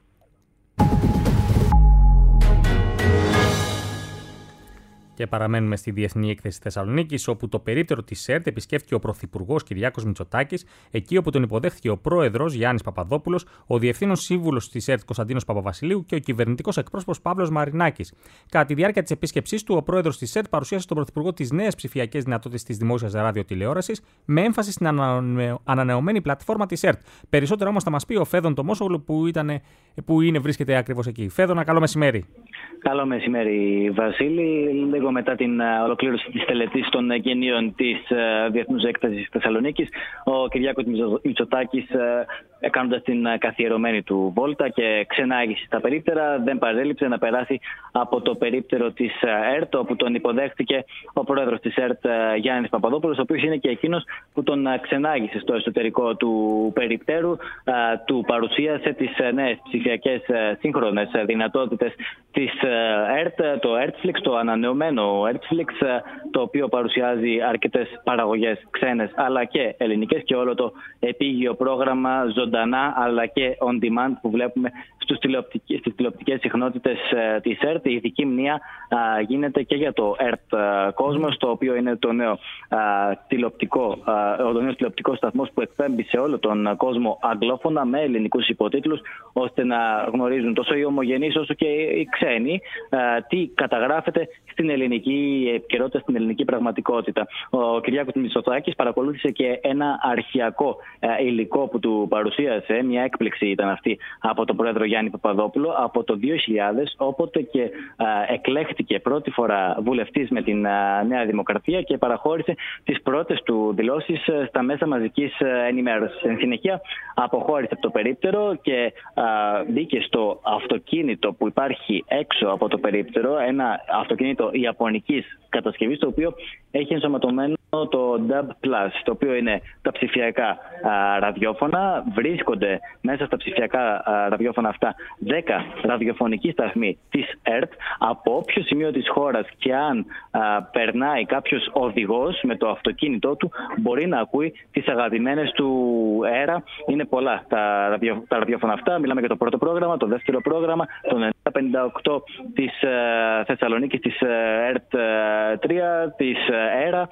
Και παραμένουμε στη Διεθνή Έκθεση Θεσσαλονίκης, όπου το περίπτερο της ΕΡΤ επισκέφθηκε ο Πρωθυπουργός Κυριάκος Μητσοτάκης, εκεί όπου τον υποδέχθηκε ο Πρόεδρος Γιάννης Παπαδόπουλος, ο Διευθύνων Σύμβουλος της ΕΡΤ Κωνσταντίνος Παπαβασιλείου και ο Κυβερνητικός Εκπρόσωπος Παύλος Μαρινάκης. Κατά τη διάρκεια της επίσκεψής του, ο Πρόεδρος της ΕΡΤ παρουσίασε στον Πρωθυπουργό τις νέες ψηφιακές δυνατότητες της δημόσιας ραδιοτηλεόρασης, με έμφαση στην ανανεωμένη πλατφόρμα της ΕΡΤ. Περισσότερο όμως θα μας πει ο Φέδων Τομόσογλου, που βρίσκεται ακριβώς εκεί. Φέδωνα, καλό μεσημέρι. Καλό μεσημέρι, Βασίλη. Λίγο μετά την ολοκλήρωση της τελετής των εγγενείων της Διεθνούς Έκθεσης Θεσσαλονίκης, ο Κυριάκος Μητσοτάκης, κάνοντας την καθιερωμένη του βόλτα και ξενάγηση στα περίπτερα, δεν παρέλειψε να περάσει από το περίπτερο της ΕΡΤ, όπου τον υποδέχτηκε ο πρόεδρος της ΕΡΤ Γιάννης Παπαδόπουλος, ο οποίος είναι και εκείνος που τον ξενάγησε στο εσωτερικό του περιπτέρου, του παρουσίασε τις νέες ψηφιακές σύγχρονες δυνατότητες της ΕΡΤ, το ERTFlix, το ανανεωμένο αγαπημένο Netflix, το οποίο παρουσιάζει αρκετές παραγωγές ξένες αλλά και ελληνικές και όλο το επίγειο πρόγραμμα ζωντανά αλλά και on demand που βλέπουμε στις τηλεοπτικές συχνότητες της ΕΡΤ. Η ειδική μνήα γίνεται και για το ΕΡΤ Κόσμος, το οποίο είναι το νέο τηλεοπτικό σταθμός που εκπέμπει σε όλο τον κόσμο αγγλόφωνα με ελληνικούς υποτίτλους, ώστε να γνωρίζουν τόσο οι ομογενείς όσο και οι ξένοι τι καταγράφεται στην ελληνική επικαιρότητα, στην ελληνική πραγματικότητα. Ο Κυριάκος Μητσοτάκης παρακολούθησε και ένα αρχαιακό υλικό που του παρουσίασε, μια έκπληξη ήταν αυτή από τον πρόεδρο Γιάννη Παπαδόπουλο, από το 2000, όποτε και εκλέχτηκε πρώτη φορά βουλευτής με την Νέα Δημοκρατία και παραχώρησε τις πρώτες του δηλώσεις στα μέσα μαζικής ενημέρωσης. Εν συνεχεία αποχώρησε από το περίπτερο και μπήκε στο αυτοκίνητο που υπάρχει έξω από το περίπτερο, ένα αυτοκίνητο ιαπωνικής κατασκευής, το οποίο έχει ενσωματωμένο το DAB+, το οποίο είναι τα ψηφιακά ραδιόφωνα. Βρίσκονται μέσα στα ψηφιακά ραδιόφωνα αυτά 10 ραδιοφωνικοί σταθμοί της ΕΡΤ. Από όποιο σημείο της χώρας και αν περνάει κάποιος οδηγός με το αυτοκίνητό του, μπορεί να ακούει τις αγαπημένες του αέρα. Είναι πολλά τα ραδιόφωνα αυτά. Μιλάμε για το πρώτο πρόγραμμα, το δεύτερο πρόγραμμα, τον 958 της Θεσσαλονίκης, της ΕΡΤ 3, της ΕΡΑ.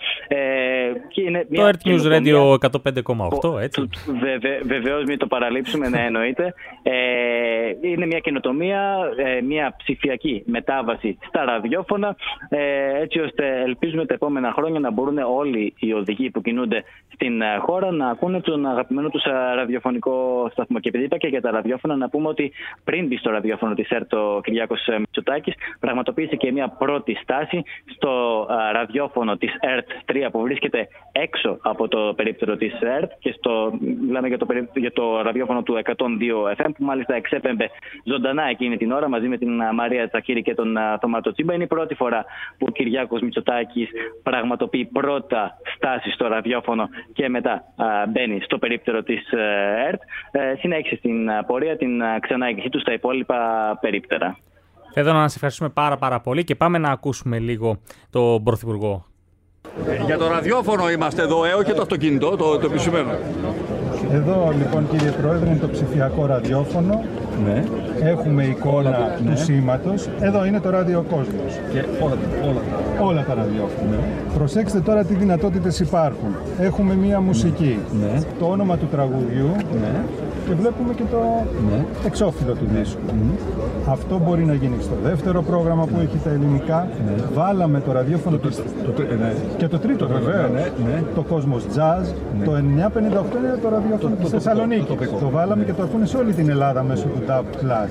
Το Earth News Radio 105,8, έτσι. Βεβαίως, μην το παραλείψουμε, ναι, εννοείται. Είναι μια καινοτομία, μια ψηφιακή μετάβαση στα ραδιόφωνα, έτσι ώστε ελπίζουμε τα επόμενα χρόνια να μπορούν όλοι οι οδηγοί που κινούνται στην χώρα να ακούνε τον αγαπημένο τους ραδιοφωνικό σταθμό. Και επειδή είπα και για τα ραδιόφωνα, να πούμε ότι πριν μπει στο ραδιόφωνο της ΕΡΤ ο Κυριάκος Μητσοτάκης, πραγματοποίησε και μια πρώτη στάση στο ραδιόφωνο της ΕΡΤ 3 που βρίσκεται έξω από το περίπτερο της ΕΡΤ, και μιλάμε για το ραδιόφωνο του 102 FM, που μάλιστα εξέπεμπε ζωντανά εκείνη την ώρα μαζί με την Μαρία Τσακίρη και τον Θωμάτο Τσίμπα. Είναι η πρώτη φορά που ο Κυριάκος Μητσοτάκης πραγματοποιεί πρώτα στάση στο ραδιόφωνο και μετά μπαίνει στο περίπτερο της ΕΡΤ. Συνέχισε την πορεία, την ξαναέγγιση του στα υπόλοιπα περίπτερα. Θέλω να σας ευχαριστούμε πάρα πολύ και πάμε να ακούσουμε λίγο τον Πρωθυπουργό. Για το ραδιόφωνο είμαστε εδώ, όχι το αυτοκίνητο, το επισημένο. Εδώ λοιπόν, κύριε Πρόεδρε, είναι το ψηφιακό ραδιόφωνο. Ναι. Έχουμε εικόνα του σήματος. Εδώ είναι το ραδιοκόσμος. Και όλα τα ραδιόφωνα. Ναι. Προσέξτε τώρα τι δυνατότητες υπάρχουν. Έχουμε μία μουσική, το όνομα του τραγουδιού, και βλέπουμε και το εξώφυλλο του δίσκου. Αυτό μπορεί να γίνει στο δεύτερο πρόγραμμα που έχει τα ελληνικά. Βάλαμε το ραδιόφωνο και το τρίτο βεβαίως. Το Κόσμος Jazz. Το 958 είναι το ραδιόφωνο της Θεσσαλονίκης. Το βάλαμε και το ακούνε σε όλη την Ελλάδα μέσω του DAB+.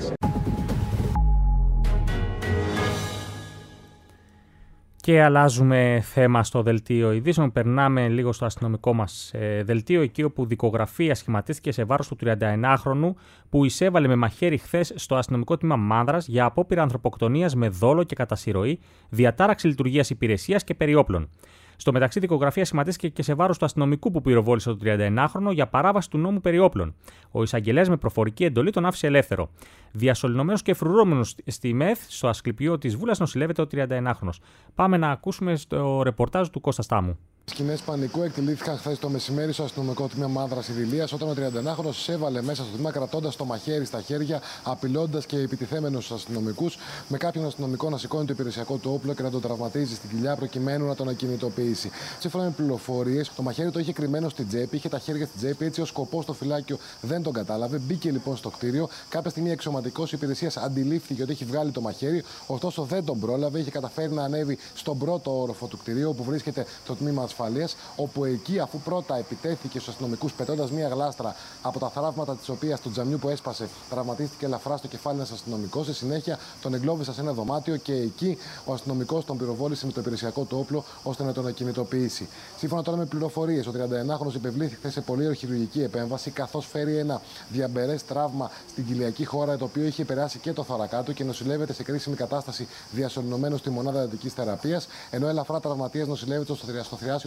Και αλλάζουμε θέμα στο δελτίο ειδήσεων. Περνάμε λίγο στο αστυνομικό μας δελτίο, εκεί όπου δικογραφία σχηματίστηκε σε βάρος του 31χρονου που εισέβαλε με μαχαίρι χθες στο αστυνομικό τμήμα Μάνδρας για απόπειρα ανθρωποκτονίας με δόλο και κατασυρωή, διατάραξη λειτουργίας υπηρεσίας και περιόπλων. Στο μεταξύ, δικογραφία σχηματίστηκε και σε βάρος του αστυνομικού που πυροβόλησε τον 31χρονο για παράβαση του νόμου περί όπλων. Ο εισαγγελέας με προφορική εντολή τον άφησε ελεύθερο. Διασωληνωμένος και φρουρόμενος στη ΜΕΘ, στο Ασκληπιείο της Βούλας, νοσηλεύεται ο 31χρονος. Πάμε να ακούσουμε στο ρεπορτάζ του Κώστα Στάμου. Σκηνές πανικού εκτελήθηκαν χθες το μεσημέρι στο αστυνομικό τμήμα Μάνδρας Ιδηλίας, όταν ο 31χρονος εισέβαλε μέσα στο τμήμα κρατώντας το μαχαίρι στα χέρια, απειλώντας και επιτιθέμενους στους αστυνομικούς, με κάποιον αστυνομικό να σηκώνει το υπηρεσιακό του όπλο και να τον τραυματίζει στην κοιλιά προκειμένου να τον ακινητοποιήσει. Σύμφωνα με πληροφορίες, το μαχαίρι το είχε κρυμμένο στην τσέπη, είχε τα χέρια στην τσέπη, έτσι ο σκοπός στο φυλάκιο δεν τον κατάλαβε. Μπήκε λοιπόν στο κτίριο. Κάποια στιγμή εξωματικός υπηρεσίας αντιλήφθηκε ότι έχει βγάλει το μαχαίρι, ωστόσο δεν τον πρόλαβε. Είχε καταφέρει να ανέβει στον πρώτο όροφο του κτιρίου, όπου βρίσκεται το τμήμα ασφαλείας, όπου εκεί, αφού πρώτα επιτέθηκε στους αστυνομικούς πετώντας μία γλάστρα από τα θράψματα της οποίας του τζαμιού που έσπασε, τραυματίστηκε ελαφρά στο κεφάλι ένας αστυνομικός. Στη συνέχεια τον εγκλώβησε σε ένα δωμάτιο και εκεί ο αστυνομικός τον πυροβόλησε με το υπηρεσιακό του όπλο ώστε να τον ακινητοποιήσει. Σύμφωνα τώρα με πληροφορίες, ο 31χρονος υπευλήθη χθες σε πολύωρη χειρουργική επέμβαση, καθώς φέρει ένα διαμπερές τραύμα στην κοιλιακή χώρα, το οποίο είχε επηρεάσει και το θωρακά του και νοσηλεύεται σε κρίσιμη κατάσταση διασωληνωμένο στη μονάδα εντατικής θεραπείας, ενώ ελαφρά τραυματίας νοσηλεύεται στο θηριάσιο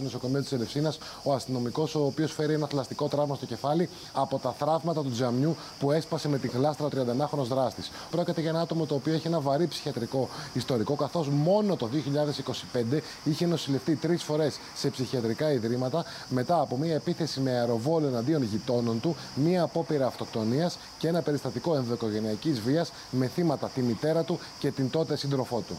στο νοσοκομείο της Ελευσίνας ο αστυνομικός, ο οποίος φέρει ένα θηλαστικό τραύμα στο κεφάλι από τα θραύματα του τζαμιού που έσπασε με τη γλάστρα ο 39χρονος δράστης. Πρόκειται για ένα άτομο το οποίο έχει ένα βαρύ ψυχιατρικό ιστορικό, καθώς μόνο το 2025 είχε νοσηλευτεί 3 φορές σε ψυχιατρικά ιδρύματα μετά από μια επίθεση με αεροβόλο εναντίον γειτόνων του, μια απόπειρα αυτοκτονίας και ένα περιστατικό ενδοοικογενειακής βίας με θύματα τη μητέρα του και την τότε σύντροφό του.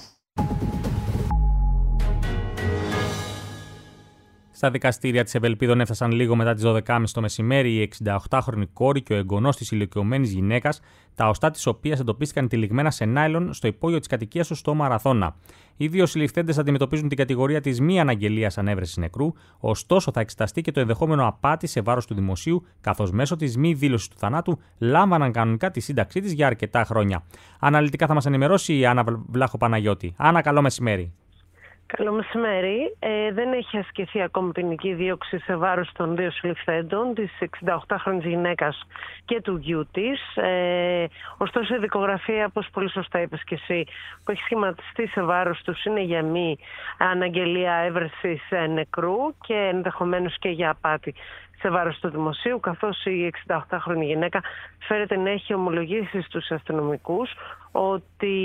Στα δικαστήρια της Ευελπίδων έφτασαν λίγο μετά τις 12.30 το μεσημέρι η 68χρονη κόρη και ο εγγονός της ηλικιωμένης γυναίκας, τα οστά της οποίας εντοπίστηκαν τυλιγμένα σε νάιλον στο υπόγειο της κατοικίας του στο Μαραθώνα. Οι δύο συλληφθέντες αντιμετωπίζουν την κατηγορία της μη αναγγελίας ανέβρεσης νεκρού, ωστόσο θα εξεταστεί και το ενδεχόμενο απάτη σε βάρος του δημοσίου, καθώς μέσω της μη δήλωσης του θανάτου λάμβαναν κανονικά τη σύνταξή της για αρκετά χρόνια. Αναλυτικά θα μας ενημερώσει η Άννα Βλάχο-Παναγιώτη. Άννα, καλό μεσημέρι. Καλό μεσημέρι. Δεν έχει ασκηθεί ακόμη ποινική δίωξη σε βάρος των δύο συλληφθέντων, της 68χρονης γυναίκας και του γιού της. Ωστόσο η δικογραφία, όπως πολύ σωστά είπες και εσύ, που έχει σχηματιστεί σε βάρος τους είναι για μη αναγγελία έβρεσης νεκρού και ενδεχομένως και για απάτη σε βάρος του δημοσίου, καθώς η 68χρονη γυναίκα φέρεται να έχει ομολογήσει στους αστυνομικούς ότι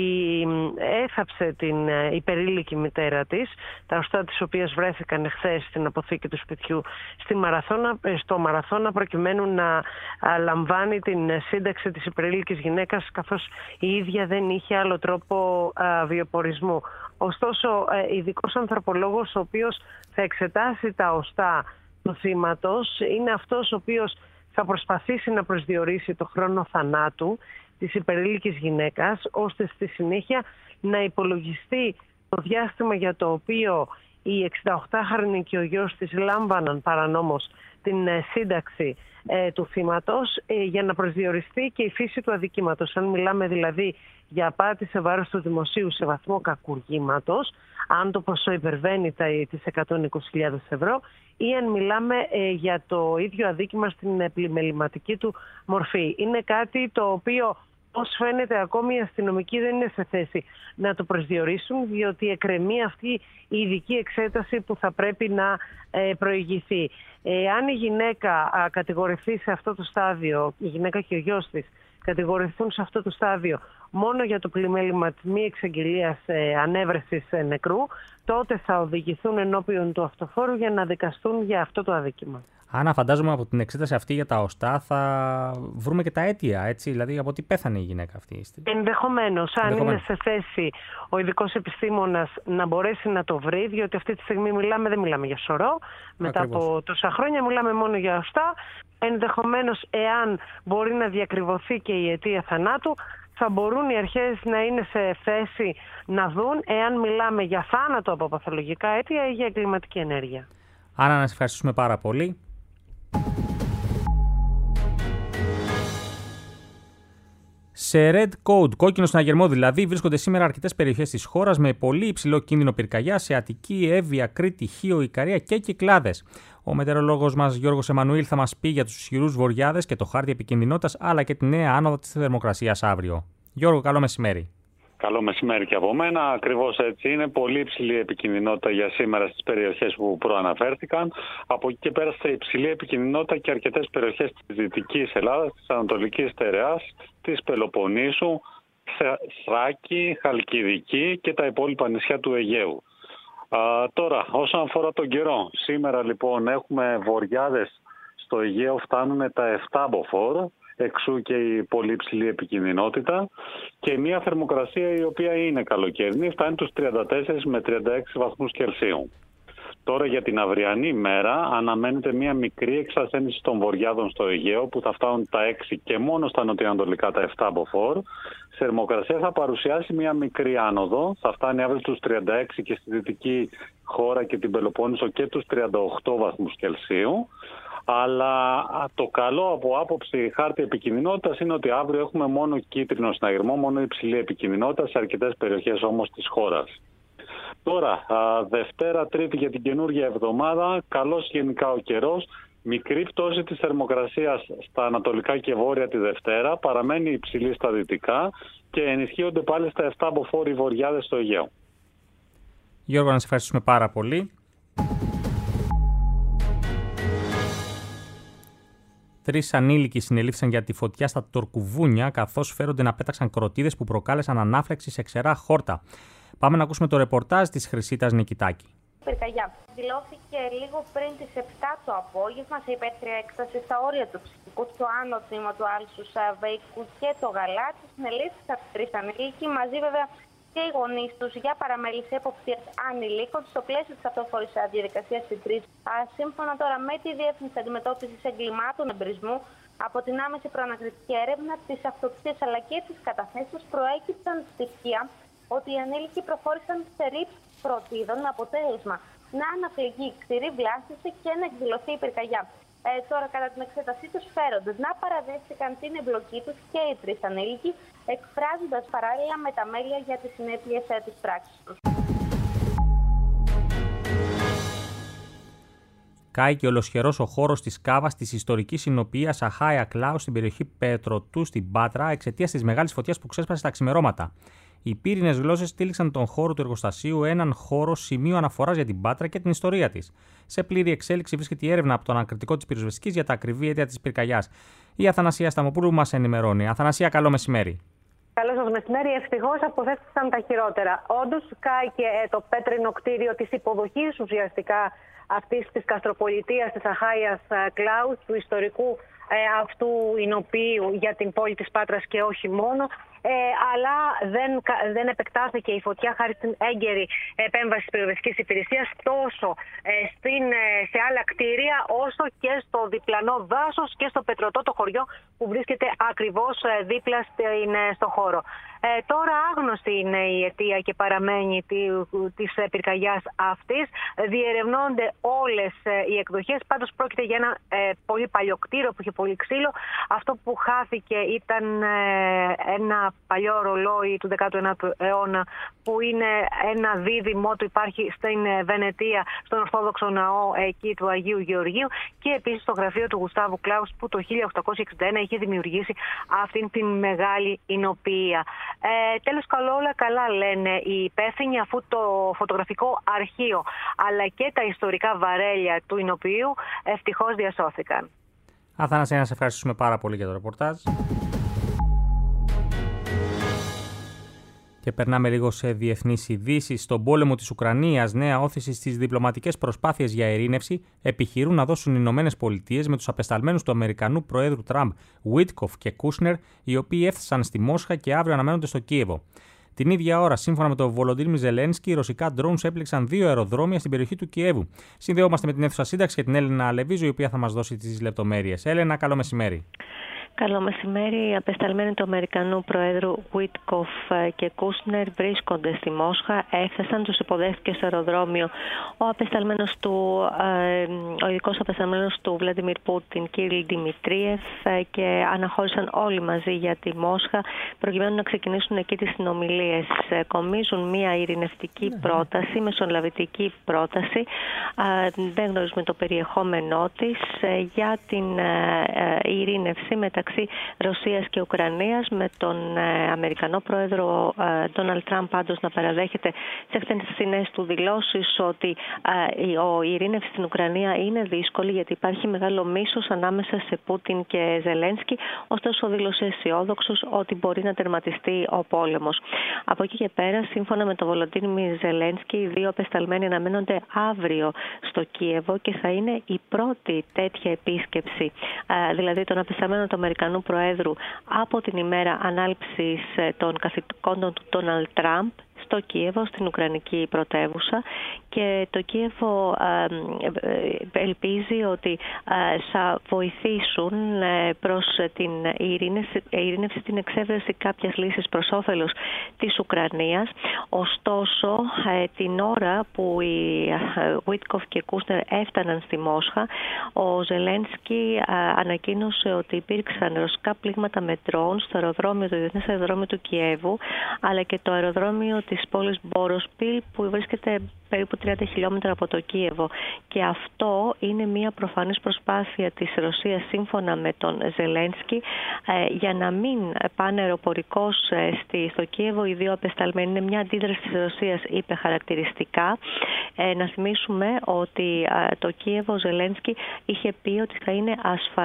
έθαψε την υπερήλικη μητέρα της, τα οστά της οποίας βρέθηκαν εχθές στην αποθήκη του σπιτιού στο Μαραθώνα, προκειμένου να λαμβάνει την σύνταξη της υπερήλικης γυναίκας, καθώς η ίδια δεν είχε άλλο τρόπο βιοπορισμού. Ωστόσο, ειδικός ανθρωπολόγος, ο οποίος θα εξετάσει τα οστά του θύματος, είναι αυτός ο οποίος θα προσπαθήσει να προσδιορίσει το χρόνο θανάτου της υπερήλικης γυναίκας, ώστε στη συνέχεια να υπολογιστεί το διάστημα για το οποίο η 68χρονη και ο γιος της λάμβαναν παρανόμως την σύνταξη του θύματος, για να προσδιοριστεί και η φύση του αδικήματος. Αν μιλάμε δηλαδή για απάτη σε βάρος του δημοσίου σε βαθμό κακουργήματος, αν το ποσό υπερβαίνει τις 120.000 ευρώ, ή αν μιλάμε για το ίδιο αδίκημα στην πλημεληματική του μορφή. Είναι κάτι το οποίο, ως φαίνεται, ακόμη οι αστυνομικοί δεν είναι σε θέση να το προσδιορίσουν, διότι εκκρεμεί αυτή η ειδική εξέταση που θα πρέπει να προηγηθεί. Αν η γυναίκα κατηγορηθεί σε αυτό το στάδιο, η γυναίκα και ο γιος της κατηγορηθούν σε αυτό το στάδιο μόνο για το πλημέλημα της μη εξαγγελίας ανέβρεσης νεκρού, τότε θα οδηγηθούν ενώπιον του αυτοφόρου για να δικαστούν για αυτό το αδίκημα. Άννα, φαντάζομαι από την εξέταση αυτή για τα οστά θα βρούμε και τα αίτια, έτσι, δηλαδή από τι πέθανε η γυναίκα αυτή. Ενδεχομένως, αν είναι σε θέση ο ειδικός επιστήμονας να μπορέσει να το βρει, διότι αυτή τη στιγμή δεν μιλάμε για σωρό, μετά από τόσα χρόνια μιλάμε μόνο για οστά. Ενδεχομένως, εάν μπορεί να διακριβωθεί και η αιτία θανάτου, θα μπορούν οι αρχές να είναι σε θέση να δουν εάν μιλάμε για θάνατο από παθολογικά αίτια ή για εγκληματική ενέργεια. Άννα, να σας ευχαριστήσουμε πάρα πολύ. Σε red code, κόκκινο συναγερμό δηλαδή, βρίσκονται σήμερα αρκετές περιοχές της χώρας με πολύ υψηλό κίνδυνο πυρκαγιάς σε Αττική, Εύβοια, Κρήτη, Χίο, Ικαρία και Κυκλάδες. Ο μετεωρολόγος μας Γιώργος Εμμανουήλ θα μας πει για τους ισχυρούς βοριάδες και το χάρτη επικινδυνότητας, αλλά και τη νέα άνοδο της θερμοκρασίας αύριο. Γιώργο, καλό μεσημέρι. Καλό μεσημέρι και από μένα. Ακριβώς έτσι είναι. Πολύ υψηλή επικινδυνότητα για σήμερα στις περιοχές που προαναφέρθηκαν. Από εκεί και πέρα σε υψηλή επικινδυνότητα και αρκετές περιοχές της Δυτικής Ελλάδας, της Ανατολικής Στερεάς, της Πελοποννήσου, Θράκη, Χαλκιδική και τα υπόλοιπα νησιά του Αιγαίου. Τώρα, όσον αφορά τον καιρό, σήμερα λοιπόν έχουμε βοριάδες στο Αιγαίο, φτάνουν τα 7 μποφόρ. Εξού και η πολύ υψηλή επικινδυνότητα και μια θερμοκρασία η οποία είναι καλοκαιρινή, φτάνει τους 34 με 36 βαθμούς Κελσίου. Τώρα για την αυριανή μέρα αναμένεται μια μικρή εξασθένιση των βοριάδων στο Αιγαίο που θα φτάνουν τα 6 και μόνο στα νοτιοανατολικά τα 7 μποφόρ. Θερμοκρασία θα παρουσιάσει μια μικρή άνοδο, θα φτάνει αύριο τους 36 και στη δυτική χώρα και την Πελοπόννησο και τους 38 βαθμούς Κελσίου. Αλλά το καλό από άποψη χάρτη επικινδυνότητας είναι ότι αύριο έχουμε μόνο κίτρινο συναγερμό, μόνο υψηλή επικινδυνότητα σε αρκετές περιοχές όμως της χώρας. Τώρα, Δευτέρα, Τρίτη για την καινούργια εβδομάδα, καλός γενικά ο καιρός, μικρή πτώση της θερμοκρασίας στα ανατολικά και βόρεια τη Δευτέρα, παραμένει υψηλή στα δυτικά και ενισχύονται πάλι στα 7 μποφόρ οι βοριάδες στο Αιγαίο. Γιώργο, να σας ευχαριστούμε πάρα πολύ. 3 ανήλικοι συνελήφθησαν για τη φωτιά στα Τορκουβούνια, καθώς φέρονται να πέταξαν κροτίδες που προκάλεσαν ανάφλεξη σε ξερά χόρτα. Πάμε να ακούσουμε το ρεπορτάζ της Χρυσίτας Νικητάκη. Πυρκαγιά δηλώθηκε λίγο πριν τις 7 το απόγευμα σε υπαίθρια έκταση στα όρια του Ψυχικού, στο άνω τμήμα του Άλσου Σαββαϊκού και το Γαλάτι. Συνελήφθησαν 3 ανήλικοι, μαζί βέβαια και οι γονείς τους, για παραμέληση εποπτείας ανηλίκων στο πλαίσιο της αυτοφόρης διαδικασίας συντρίτης. Σύμφωνα τώρα με τη Διεύθυνση Αντιμετώπισης Εγκλημάτων Εμπρισμού, από την άμεση προανακριτική έρευνα της αυτοψίας αλλά και της καταθέσεως προέκυψαν στοιχεία ότι οι ανήλικοι προχώρησαν σε ρήψη κροτίδων με αποτέλεσμα να αναφλεγεί η ξηρή βλάστηση και να εκδηλωθεί η πυρκαγιά. Τώρα, κατά την εξέτασή τους, φέροντες να παραδέχθηκαν την εμπλοκή τους και οι 3 ανήλικοι, εκφράζοντας παράλληλα μεταμέλεια για τις συνέπειες της πράξης τους. Κάηκε ολοσχερός ο χώρος της κάβας της ιστορικής συνοποιείας Αχάια Κλάου στην περιοχή Πετροτού στην Πάτρα εξαιτίας της μεγάλης φωτιάς που ξέσπασε στα ξημερώματα. Οι πύρινες γλώσσες τύλιξαν τον χώρο του εργοστασίου, έναν χώρο σημείο αναφοράς για την Πάτρα και την ιστορία της. Σε πλήρη εξέλιξη βρίσκεται η έρευνα από το ανακριτικό της πυροσβεστικής για τα ακριβή αίτια της πυρκαγιάς. Η Αθανασία Σταμοπούλου μας ενημερώνει. Αθανασία, καλό μεσημέρι. Καλό σας μεσημέρι. Ευτυχώς αποφεύθηκαν τα χειρότερα. Όντως, κάηκε το πέτρινο κτίριο της υποδοχής ουσιαστικά αυτής της καστροπολιτείας της Αχάιας Κλάου, του ιστορικού αυτού εινοποιείου για την πόλη της Πάτρας και όχι μόνο. Αλλά δεν επεκτάθηκε η φωτιά χάρη στην έγκαιρη επέμβαση της πυροσβεστικής υπηρεσίας τόσο σε άλλα κτίρια όσο και στο διπλανό δάσος και στο Πετροτό, το χωριό που βρίσκεται ακριβώς δίπλα στο χώρο. Τώρα άγνωστη είναι η αιτία και παραμένει της πυρκαγιάς αυτής. Διερευνώνται όλες οι εκδοχές. Πάντως πρόκειται για ένα πολύ παλιό κτίριο που είχε πολύ ξύλο. Αυτό που χάθηκε ήταν ένα παλιό ρολόι του 19ου αιώνα που είναι ένα δίδυμο του, υπάρχει στην Βενετία, στον Ορθόδοξο Ναό εκεί του Αγίου Γεωργίου, και επίσης στο γραφείο του Γουστάβου Κλάους που το 1861 είχε δημιουργήσει αυτήν την μεγάλη εινοποιία. Τέλος, όλα καλά λένε οι υπεύθυνοι, αφού το φωτογραφικό αρχείο αλλά και τα ιστορικά βαρέλια του εινοποιείου ευτυχώς διασώθηκαν. Αθανασία, να σε ευχαριστήσουμε πάρα πολύ για το ρεπορτάζ. Και περνάμε λίγο σε διεθνείς ειδήσεις. Στον πόλεμο της Ουκρανίας, νέα όθηση στις διπλωματικές προσπάθειες για ειρήνευση επιχειρούν να δώσουν οι Ηνωμένες Πολιτείες με τους απεσταλμένους του Αμερικανού Προέδρου Τραμπ, Βίτκοφ και Κούσνερ, οι οποίοι έφτασαν στη Μόσχα και αύριο αναμένονται στο Κίεβο. Την ίδια ώρα, σύμφωνα με τον Βολοντίμιρ Ζελένσκι, οι ρωσικά drones έπληξαν 2 αεροδρόμια στην περιοχή του Κιέβου. Συνδεόμαστε με την αίθουσα σύνταξη και την Έλενα Λεβίζου, η οποία θα μας δώσει τις λεπτομέρειες. Έλενα, καλό μεσημέρι. Καλό μεσημέρι. Οι απεσταλμένοι του Αμερικανού Προέδρου Βίτκοφ και Κούσνερ βρίσκονται στη Μόσχα. Έφτασαν, τους υποδέχθηκε στο αεροδρόμιο ο ειδικός απεσταλμένος του Βλαντιμίρ Πούτιν, Κίριλ Δημητρίεφ, και αναχώρησαν όλοι μαζί για τη Μόσχα προκειμένου να ξεκινήσουν εκεί τις συνομιλίες. Κομίζουν μια ειρηνευτική πρόταση, μεσολαβητική πρόταση. Δεν γνωρίζουμε το περιεχόμενό της, για την ειρήνευση μεταξύ Ρωσίας και Ουκρανίας, με τον Αμερικανό Πρόεδρο Ντόναλντ Τραμπ πάντως να παραδέχεται σε χθεσινές του δηλώσεις ότι η ειρήνευση στην Ουκρανία είναι δύσκολη γιατί υπάρχει μεγάλο μίσος ανάμεσα σε Πούτιν και Ζελένσκι, ωστόσο δήλωσε αισιόδοξος ότι μπορεί να τερματιστεί ο πόλεμος. Από εκεί και πέρα, σύμφωνα με τον Βολοντίμιρ Ζελένσκι, οι 2 απεσταλμένοι αναμένονται αύριο στο Κίεβο και θα είναι η πρώτη τέτοια επίσκεψη, δηλαδή των απεσταλμένων του Αμερικανού Προέδρου από την ημέρα ανάληψης των καθηκόντων του Ντόναλντ Τραμπ στο Κίεβο, στην Ουκρανική πρωτεύουσα, και το Κίεβο ελπίζει ότι θα βοηθήσουν προς την ειρήνευση, την εξέβρεση κάποιας λύσης προς όφελος της Ουκρανίας. Ωστόσο, την ώρα που οι Βίτκοφ και Κούσνερ έφταναν στη Μόσχα, ο Ζελένσκι ανακοίνωσε ότι υπήρξαν ρωσικά πλήγματα με ντρόουν στο αεροδρόμιο, το διεθνές αεροδρόμιο του Κιέβου, αλλά και το αεροδρόμιο της πόλης Μποροσπίλ που βρίσκεται περίπου 30 χιλιόμετρα από το Κίεβο. Και αυτό είναι μια προφανής προσπάθεια της Ρωσίας, σύμφωνα με τον Ζελένσκι, για να μην πάνε αεροπορικώς στο Κίεβο οι δύο απεσταλμένοι. Είναι μια αντίδραση της Ρωσίας, είπε χαρακτηριστικά. Να θυμίσουμε ότι το Κίεβο, ο Ζελένσκι είχε πει ότι θα είναι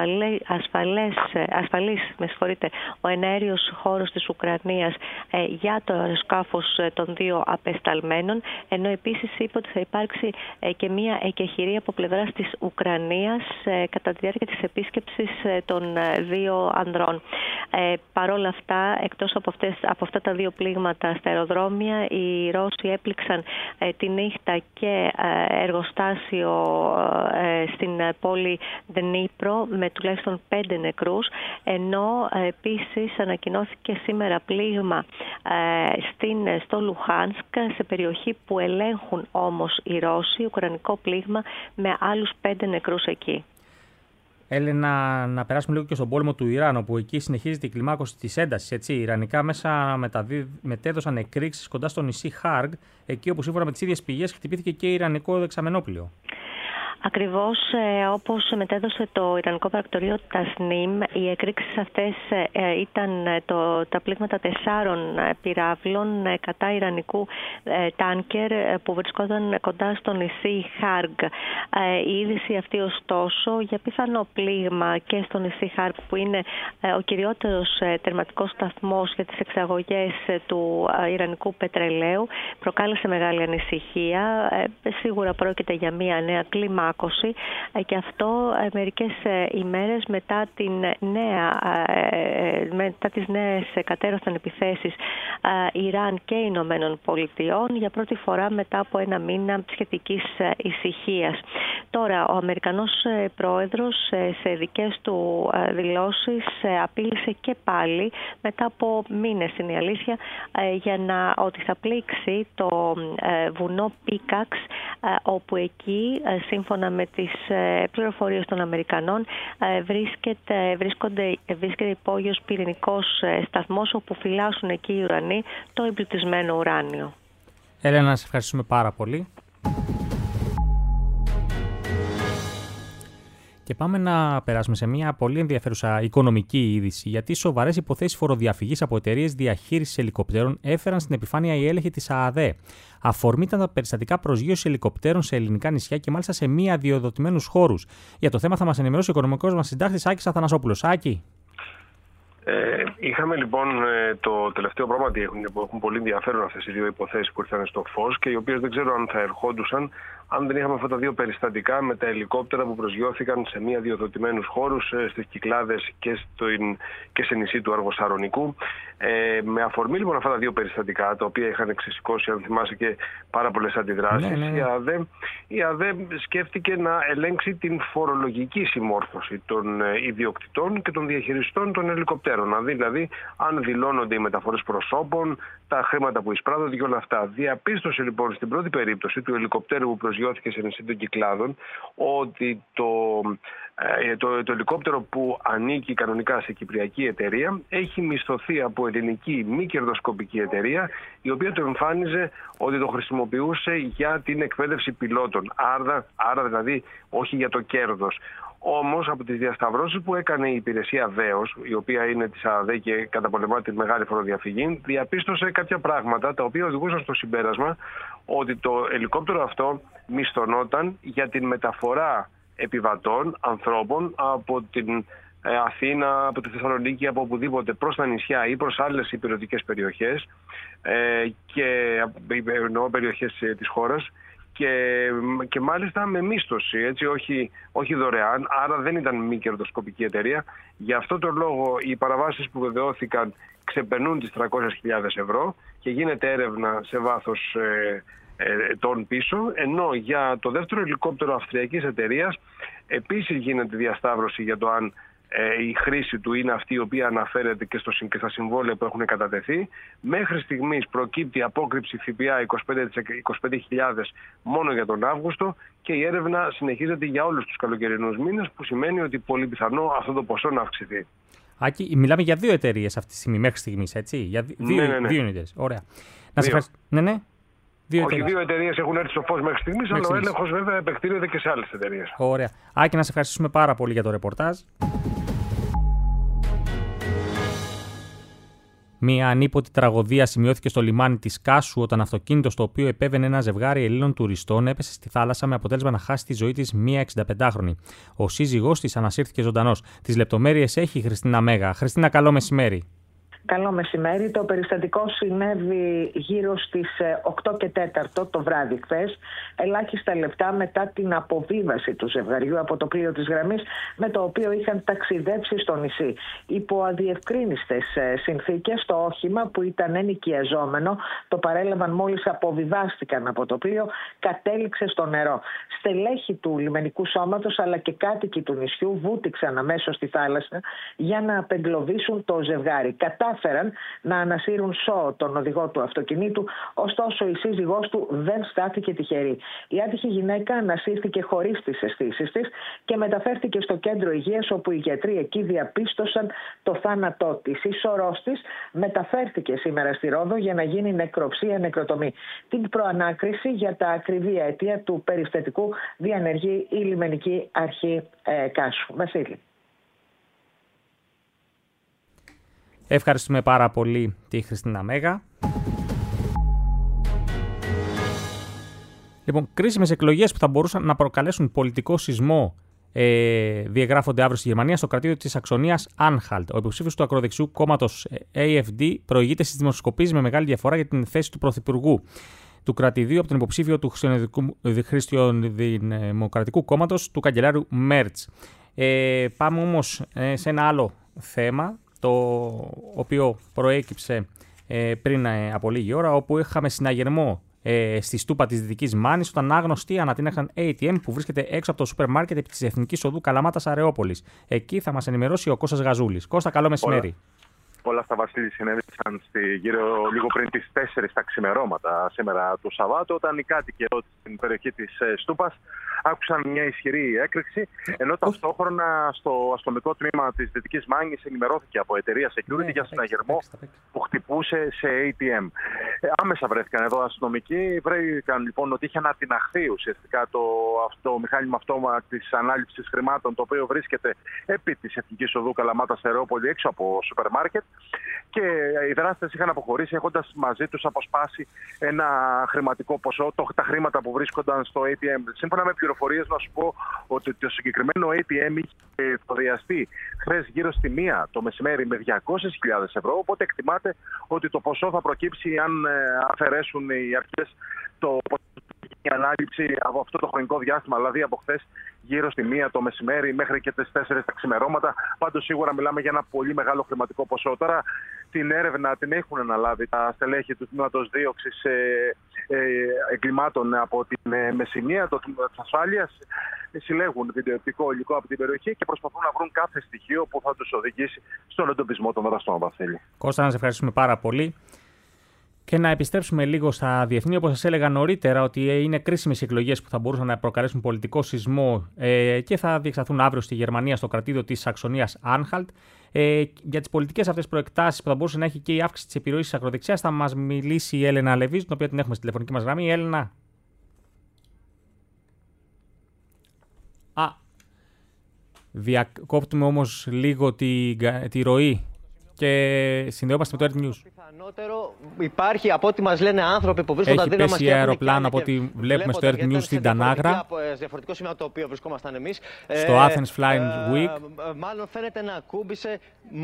ασφαλής ο εναέριος χώρος της Ουκρανίας για το αεροσκάφος των δύο απεσταλμένων, ενώ επίσης είπε ότι θα υπάρξει και μια εκεχηρία από πλευράς της Ουκρανίας κατά τη διάρκεια της επίσκεψης των δύο ανδρών. Παρόλα αυτά, εκτός από αυτά τα δύο πλήγματα στα αεροδρόμια, οι Ρώσοι έπληξαν τη νύχτα και εργοστάσιο στην πόλη Δνίπρο με τουλάχιστον 5 νεκρούς, ενώ επίσης ανακοινώθηκε σήμερα πλήγμα στο Λουχάνσκ, σε περιοχή που ελέγχουν όμως οι Ρώσοι, ουκρανικό πλήγμα με άλλους 5 νεκρούς εκεί. Έλενα, να περάσουμε λίγο και στον πόλεμο του Ιράν, όπου εκεί συνεχίζεται η κλιμάκωση της έντασης. Έτσι, οι Ιρανικά μέσα μετέδωσαν εκρήξεις κοντά στο νησί Χάργ, εκεί όπου σύμφωνα με τις ίδιες πηγές χτυπήθηκε και Ιρανικό δεξαμενόπλοιο. Ακριβώς όπως μετέδωσε το Ιρανικό πρακτορείο Τασνίμ, οι εκρήξεις αυτές ήταν τα πλήγματα 4 πυράβλων κατά Ιρανικού τάνκερ που βρισκόταν κοντά στο νησί Χάργ. Η είδηση αυτή ωστόσο για πιθανό πλήγμα και στο νησί Χάργ, που είναι ο κυριότερος τερματικός σταθμός για τις εξαγωγές του Ιρανικού πετρελαίου, προκάλεσε μεγάλη ανησυχία. Σίγουρα πρόκειται για μια νέα κλιμάκωση, και αυτό μερικές ημέρες μετά τις νέες κατέρωθαν επιθέσεις Ιράν και Ηνωμένων Πολιτειών, για πρώτη φορά μετά από ένα μήνα σχετικής ησυχίας. Τώρα, ο Αμερικανός πρόεδρος σε δικές του δηλώσεις απείλησε και πάλι, μετά από μήνες είναι η αλήθεια, ότι θα πλήξει το βουνό Πίκαξ, όπου εκεί, σύμφωνα με τις πληροφορίες των Αμερικανών, βρίσκεται υπόγειος πυρηνικός σταθμός, όπου φυλάσσουν εκεί οι Ουρανοί το εμπλουτισμένο ουράνιο. Έλενα, να σε ευχαριστούμε πάρα πολύ. Και πάμε να περάσουμε σε μια πολύ ενδιαφέρουσα οικονομική είδηση, γιατί σοβαρές υποθέσεις φοροδιαφυγής από εταιρείες διαχείρισης ελικοπτέρων έφεραν στην επιφάνεια η έλεγχη της ΑΑΔΕ. Αφορμή ήταν τα περιστατικά προσγείωσης ελικοπτέρων σε ελληνικά νησιά και μάλιστα σε μη αδειοδοτημένους χώρους. Για το θέμα θα μας ενημερώσει ο οικονομικός μας συντάκτης Άκης Αθανασόπουλος. Άκη. Είχαμε λοιπόν το τελευταίο πράγματι έχουν πολύ ενδιαφέρον αυτές οι δύο υποθέσεις που ήρθαν στο φως και οι οποίες δεν ξέρω αν θα ερχόντουσαν αν δεν είχαμε αυτά τα δύο περιστατικά με τα ελικόπτερα που προσγειώθηκαν σε μη αδειοδοτημένους χώρους, στις Κυκλάδες και σε νησί του Αργοσαρονικού. Με αφορμή λοιπόν αυτά τα δύο περιστατικά, τα οποία είχαν ξεσηκώσει, αν θυμάσαι, και πάρα πολλές αντιδράσεις, η ΑΔΕ σκέφτηκε να ελέγξει την φορολογική συμμόρφωση των ιδιοκτητών και των διαχειριστών των ελικοπτέρων. Δηλαδή, αν δηλώνονται οι μεταφορές προσώπων, τα χρήματα που εισπράττονται και όλα αυτά. Διαπίστωσε λοιπόν στην πρώτη περίπτωση του ελικοπτέρου που προσγειώθηκε σε νησί των Κυκλάδων ότι το ελικόπτερο που ανήκει κανονικά σε κυπριακή εταιρεία έχει μισθωθεί από ελληνική μη κερδοσκοπική εταιρεία, η οποία το εμφάνιζε ότι το χρησιμοποιούσε για την εκπαίδευση πιλότων. Άρα δηλαδή όχι για το κέρδος. Όμως από τις διασταυρώσεις που έκανε η υπηρεσία ΔΕΟΣ, η οποία είναι της ΑΔΕ και καταπολεμά τη μεγάλη φοροδιαφυγή, διαπίστωσε κάποια πράγματα τα οποία οδηγούσαν στο συμπέρασμα ότι το ελικόπτερο αυτό μισθωνόταν για την μεταφορά επιβατών, ανθρώπων από την Αθήνα, από τη Θεσσαλονίκη, από οπουδήποτε προς τα νησιά ή προς άλλες υπηρετικές περιοχές και εννοώ περιοχές της χώρας, και μάλιστα με μίσθωση, έτσι, όχι δωρεάν, άρα δεν ήταν μη κερδοσκοπική εταιρεία. Γι' αυτό το λόγο οι παραβάσεις που βεβαιώθηκαν ξεπερνούν τις 300.000 ευρώ και γίνεται έρευνα σε βάθος ετών πίσω, ενώ για το δεύτερο ελικόπτερο αυστριακής εταιρείας επίσης γίνεται διασταύρωση για το αν η χρήση του είναι αυτή η οποία αναφέρεται και στα συμβόλαια που έχουν κατατεθεί. Μέχρι στιγμής προκύπτει απόκρυψη ΦΠΑ 25.000 μόνο για τον Αύγουστο και η έρευνα συνεχίζεται για όλους τους καλοκαιρινούς μήνες, που σημαίνει ότι πολύ πιθανό αυτό το ποσό να αυξηθεί. Άκη, μιλάμε για δύο εταιρείες αυτή τη στιγμή, μέχρι στιγμής, έτσι. Για δύο εταιρείες. Ωραία. Να σε ευχαριστήσω. Ναι. Όχι, 2 εταιρείες έχουν έρθει στο φως μέχρι στιγμής, αλλά ο έλεγχος βέβαια επεκτείνεται και σε άλλες εταιρείες. Ωραία. Άκη, να σε ευχαριστήσουμε πάρα πολύ για το ρεπορτάζ. Μία ανίποτη τραγωδία σημειώθηκε στο λιμάνι της Κάσου όταν αυτοκίνητο στο οποίο επέβαινε ένα ζευγάρι Ελλήνων τουριστών έπεσε στη θάλασσα με αποτέλεσμα να χάσει τη ζωή της μία 65χρονη. Ο σύζυγός της ανασύρθηκε ζωντανός. Τις λεπτομέρειες έχει η Χριστίνα Μέγα. Χριστίνα, καλό μεσημέρι. Καλό μεσημέρι. Το περιστατικό συνέβη γύρω στις 8 και 4 το βράδυ χθες, ελάχιστα λεπτά μετά την αποβίβαση του ζευγαριού από το πλοίο της γραμμής με το οποίο είχαν ταξιδέψει στο νησί. Υπό αδιευκρίνιστες συνθήκες, το όχημα που ήταν ενοικιαζόμενο, το παρέλαβαν μόλις αποβιβάστηκαν από το πλοίο, κατέληξε στο νερό. Στελέχη του λιμενικού σώματος αλλά και κάτοικοι του νησιού βούτυξαν αμέσως στη θάλασσα για να απεγκλωβίσουν το ζευγάρι. Κατάφεραν να ανασύρουν σώο τον οδηγό του αυτοκινήτου, ωστόσο η σύζυγός του δεν στάθηκε τυχερή. Η άτυχη γυναίκα ανασύρθηκε χωρίς τις αισθήσεις της και μεταφέρθηκε στο κέντρο υγείας, όπου οι γιατροί εκεί διαπίστωσαν το θάνατό της. Η σωρός της μεταφέρθηκε σήμερα στη Ρόδο για να γίνει νεκροψία-νεκροτομή. Την προανάκριση για τα ακριβή αίτια του περιστατικού διανεργεί η λιμενική αρχή Κάσου. Βασίλη. Ευχαριστούμε πάρα πολύ τη Χριστίνα Μέγα. Λοιπόν, κρίσιμες εκλογές που θα μπορούσαν να προκαλέσουν πολιτικό σεισμό διαγράφονται αύριο στη Γερμανία στο κρατήδιο της Σαξονίας Anhalt. Ο υποψήφιος του ακροδεξιού κόμματος AfD προηγείται στις δημοσκοπήσεις με μεγάλη διαφορά για την θέση του πρωθυπουργού του κρατηδίου από τον υποψήφιο του Χριστιανοδημοκρατικού κόμματος του καγκελάριου Μέρτς. Πάμε όμως σε ένα άλλο θέμα, το οποίο προέκυψε πριν από λίγη ώρα, όπου είχαμε συναγερμό στη στούπα της Δυτικής Μάνης όταν άγνωστοι ανατείναχαν ATM που βρίσκεται έξω από το σούπερ μάρκετ επί της Εθνικής Οδού Καλαμάτας Αρεόπολης. Εκεί θα μας ενημερώσει ο Κώστας Γαζούλης. Κώστα, καλό μεσημέρι. Όλα αυτά, Βασίλη, συνέβησαν λίγο πριν τις 4 τα ξημερώματα σήμερα του Σαββάτου, όταν οι κάτοικοι εδώ στην περιοχή της Στούπας άκουσαν μια ισχυρή έκρηξη, ενώ ταυτόχρονα στο αστυνομικό τμήμα της Δυτικής Μάνης ενημερώθηκε από εταιρεία security για συναγερμό που χτυπούσε σε ATM. Άμεσα βρέθηκαν εδώ αστυνομικοί, βρέθηκαν λοιπόν ότι είχε ανατιναχθεί ουσιαστικά το μηχάνημα αυτόμα της ανάληψης χρημάτων, το οποίο βρίσκεται επί της Εθνικής Οδού Καλαμάτας Αρεόπολη έξω από σούπερ μάρκετ. Και οι δράστες είχαν αποχωρήσει έχοντας μαζί τους αποσπάσει ένα χρηματικό ποσό, τα χρήματα που βρίσκονταν στο ATM. Σύμφωνα με πληροφορίες, να σου πω ότι το συγκεκριμένο ATM είχε εφοδιαστεί χθες γύρω στη 1 το μεσημέρι με 200.000 ευρώ. Οπότε εκτιμάται ότι το ποσό θα προκύψει αν αφαιρέσουν οι αρχές η ανάληψη από αυτό το χρονικό διάστημα, δηλαδή από χθες γύρω στη 1 το μεσημέρι μέχρι και τις 4 τα ξημερώματα. Πάντως σίγουρα μιλάμε για ένα πολύ μεγάλο χρηματικό ποσό. Τώρα την έρευνα την έχουν αναλάβει τα στελέχη του Τμήματος Δίωξης Εγκλημάτων από την Μεσσηνία, το Τμήμα της Ασφάλειας. Συλλέγουν βιντεοοπτικό υλικό από την περιοχή και προσπαθούν να βρουν κάθε στοιχείο που θα τους οδηγήσει στον εντοπισμό των δραστών, Βασίλη. Κώστα, να σε ευχαριστούμε πάρα πολύ. Και να επιστρέψουμε λίγο στα διεθνή, όπως σας έλεγα νωρίτερα, ότι είναι κρίσιμες εκλογές που θα μπορούσαν να προκαλέσουν πολιτικό σεισμό και θα διεξαχθούν αύριο στη Γερμανία, στο κρατήδιο της Σαξονίας Anhalt. Για τις πολιτικές αυτές προεκτάσεις που θα μπορούσε να έχει και η αύξηση της επιρροής της ακροδεξιάς, θα μας μιλήσει η Έλενα Λεβίζ, την οποία την έχουμε στη τηλεφωνική μας γραμμή. Έλενα. Διακόπτουμε όμως λίγο τη ροή και συνδεόμαστε με το Earth News. Πιθανότερο υπάρχει, από ό,τι μας λένε, άνθρωποι που βρίσκονται αντίνομα. Έχει πέσει αεροπλάνο από ό,τι βλέπουμε στο Earth News στην Τανάγρα. Από διαφορετικό σημείο από το οποίο βρισκόμασταν εμείς. Στο Athens Flying Week. Μάλλον φαίνεται να ακούμπησε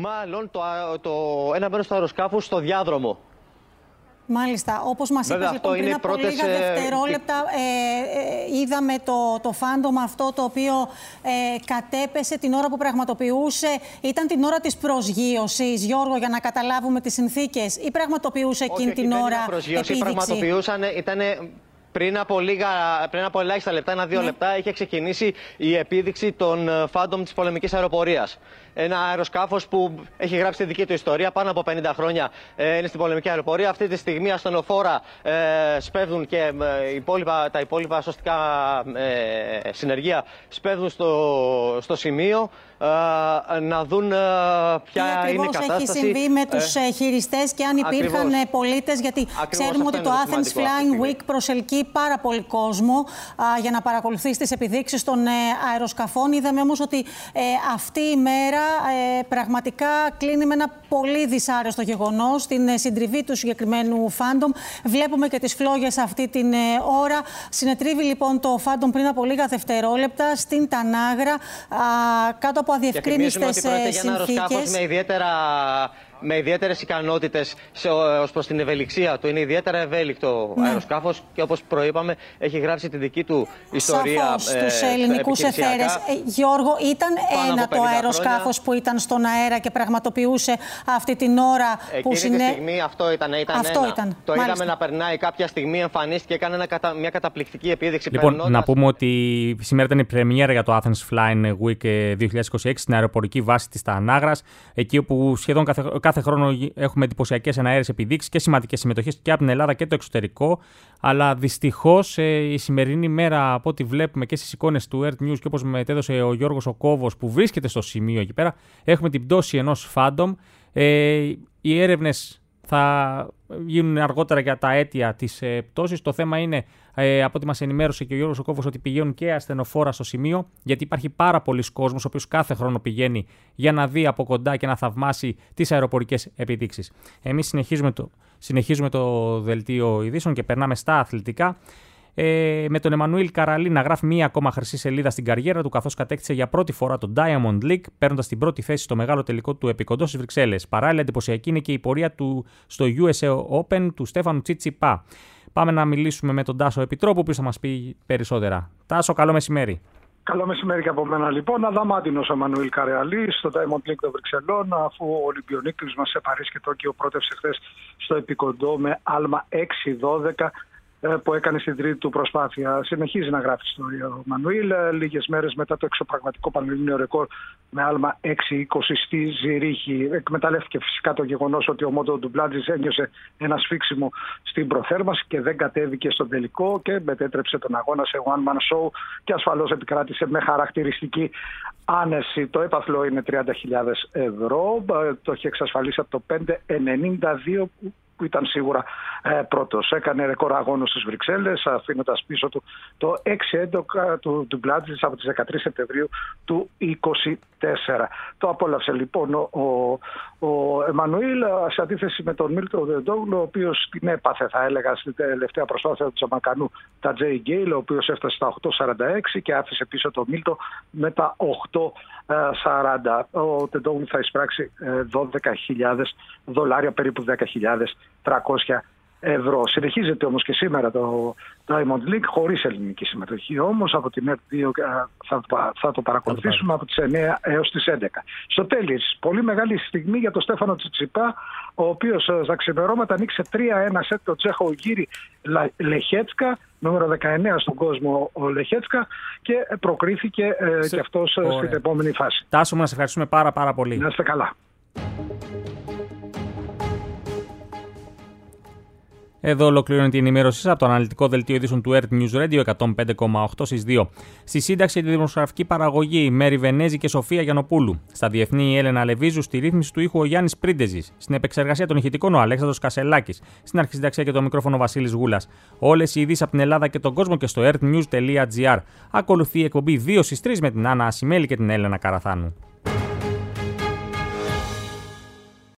ένα μέρος του αεροσκάφου στο διάδρομο. Μάλιστα. Όπως μας είπες λοιπόν πριν από λίγα δευτερόλεπτα, είδαμε το φάντομα αυτό το οποίο κατέπεσε την ώρα που πραγματοποιούσε. Ήταν την ώρα της προσγείωσης, Γιώργο, για να καταλάβουμε τις συνθήκες, ή πραγματοποιούσε εκείνη την ώρα επίδειξη? Πραγματοποιούσαν, πριν από ελάχιστα λεπτά, 1-2 λεπτά, είχε ξεκινήσει η επίδειξη των Phantom της πολεμικής αεροπορίας. Ένα αεροσκάφος που έχει γράψει τη δική του ιστορία, πάνω από 50 χρόνια είναι στην πολεμική αεροπορία. Αυτή τη στιγμή ασθενοφόρα σπέβδουν και τα υπόλοιπα σωστικά συνεργεία σπέβδουν στο σημείο. να δουν ποια είναι η κατάσταση. Έχει συμβεί με τους χειριστές και αν υπήρχαν πολίτες, γιατί ξέρουμε ότι το Athens Flying Week προσελκύει πάρα πολύ κόσμο για να παρακολουθήσει τις επιδείξεις των αεροσκαφών. Είδαμε όμως ότι αυτή η μέρα πραγματικά κλείνει με ένα πολύ δυσάρεστο γεγονός, την συντριβή του συγκεκριμένου φάντομ. Βλέπουμε και τις φλόγες αυτή την ώρα. Συνετρίβει λοιπόν το φάντομ πριν από λίγα δευτερόλεπτα στην Τανάγρα, κάτω από αδιευκρίνιστες συνθήκες. Με ιδιαίτερες ικανότητες ως προς την ευελιξία του. Είναι ιδιαίτερα ευέλικτο αεροσκάφος και όπως προείπαμε έχει γράψει τη δική του ιστορία. Σαφώς στους ελληνικούς εθέρες. Γιώργο, ήταν ένα το αεροσκάφος που ήταν στον αέρα και πραγματοποιούσε αυτή την ώρα που τη στιγμή αυτό ήταν ένα. Το είδαμε να περνάει κάποια στιγμή, εμφανίστηκε, έκανε μια καταπληκτική επίδειξη. Λοιπόν, να πούμε ότι σήμερα ήταν η πρεμιέρα για το Athens Flying Week 2026 στην αεροπορική βάση της Τανάγρας, εκεί όπου σχεδόν κάθε χρόνο έχουμε εντυπωσιακές εναέρειες επιδείξεις και σημαντικές συμμετοχές και από την Ελλάδα και το εξωτερικό. Αλλά δυστυχώς η σημερινή μέρα, από ό,τι βλέπουμε και στις εικόνες του Earth News και όπως μετέδωσε ο Γιώργος ο Κόβος που βρίσκεται στο σημείο εκεί πέρα, έχουμε την πτώση ενός φάντομ. Οι έρευνες θα γίνουν αργότερα για τα αίτια της πτώσης. Το θέμα είναι, από ό,τι μας ενημέρωσε και ο Γιώργος ο Κόβος, ότι πηγαίνουν και ασθενοφόρα στο σημείο, γιατί υπάρχει πάρα πολλοί κόσμος ο οποίος κάθε χρόνο πηγαίνει για να δει από κοντά και να θαυμάσει τις αεροπορικές επιδείξεις. Εμείς συνεχίζουμε το δελτίο ειδήσεων και περνάμε στα αθλητικά. Με τον Εμμανουήλ Καραλή να γράφει μία ακόμα χρυσή σελίδα στην καριέρα του, καθώς κατέκτησε για πρώτη φορά το Diamond League, παίρνοντας την πρώτη θέση στο μεγάλο τελικό του Επικοντό στις Βρυξέλλες. Παράλληλα, εντυπωσιακή είναι και η πορεία του στο USA Open του Στέφανου Τσιτσιπά. Πάμε να μιλήσουμε με τον Τάσο Επιτρόπου, που θα μας πει περισσότερα. Τάσο, καλό μεσημέρι. Καλό μεσημέρι και από μένα λοιπόν. Αδαμάντινος ο Εμμανουήλ Καραλή στο Diamond League των Βρυξελών, αφού ο Ολυμπιονίκης μας σε Παρίσι και Τόκιο πρότευσε χθες στο Επικοντό με άλμα 6-12. Που έκανε στην τρίτη του προσπάθεια. Συνεχίζει να γράφει ιστορία ο Μανουήλ. Λίγες μέρες μετά το εξωπραγματικό πανελλήνιο ρεκόρ με άλμα 6-20 στη Ζηρίχη. Εκμεταλλεύτηκε φυσικά το γεγονός ότι ο Μόντο Ντουμπλάτζης ένιωσε ένα σφίξιμο στην προθέρμανση και δεν κατέβηκε στον τελικό και μετέτρεψε τον αγώνα σε one man show και ασφαλώς επικράτησε με χαρακτηριστική άνεση. Το έπαθλο είναι 30.000 ευρώ. Το έχει εξασφαλίσει από το 5,92 που ήταν σίγουρα πρώτος. Έκανε ρεκόρ αγώνων στις Βρυξέλλες, αφήνοντας πίσω του το 6-11 του Ντουμπλάτζης από τις 13 Σεπτεμβρίου του 2024. Το απόλαυσε λοιπόν ο Εμμανουήλ, σε αντίθεση με τον Μίλτο Ντεντόγλου, ο οποίος την έπαθε, θα έλεγα, στην τελευταία προσπάθεια του Τζαμαϊκανού, τα Τζέι Γκέιλ, ο οποίος έφτασε στα 8,46 και άφησε πίσω τον Μίλτο με τα 8,40. Ο Ντεντόγλου θα εισπράξει $12,000, περίπου 10.300 ευρώ. Συνεχίζεται όμως και σήμερα το Diamond League χωρίς ελληνική συμμετοχή. Όμως από την ΕΡΤ2 θα το παρακολουθήσουμε από τις 9 έως τις 11. Στο τέλος, πολύ μεγάλη στιγμή για τον Στέφανο Τσιτσιπά, ο οποίος στα ξημερώματα ανοίξε 3-1 σετ το Τσέχο Γύρι Λεχέτσκα, νούμερο 19 στον κόσμο ο Λεχέτσκα, και προκρίθηκε και αυτός στην επόμενη φάση. Τάσο, να σε ευχαριστούμε πάρα πολύ. Να είστε καλά. Εδώ ολοκληρώνεται η ενημέρωσή σας από το αναλυτικό δελτίο ειδήσεων του Earth News Radio 105,8 στις 2. Στη σύνταξη και τη δημοσιογραφική παραγωγή Μέρη Βενέζη και Σοφία Γιαννοπούλου. Στα διεθνή η Έλενα Λεβίζου, στη ρύθμιση του ήχου ο Γιάννης Πρίντεζης. Στην επεξεργασία των ηχητικών ο Αλέξανδρος Κασελάκης. Στην αρχισυνταξία και το μικρόφωνο Βασίλης Γούλας. Όλες οι ειδήσεις από την Ελλάδα και τον κόσμο και στο earthnews.gr. Ακολουθεί η εκπομπή 2 στις 3 με την Άννα Ασημέλη και την Έλενα Καραθάνου.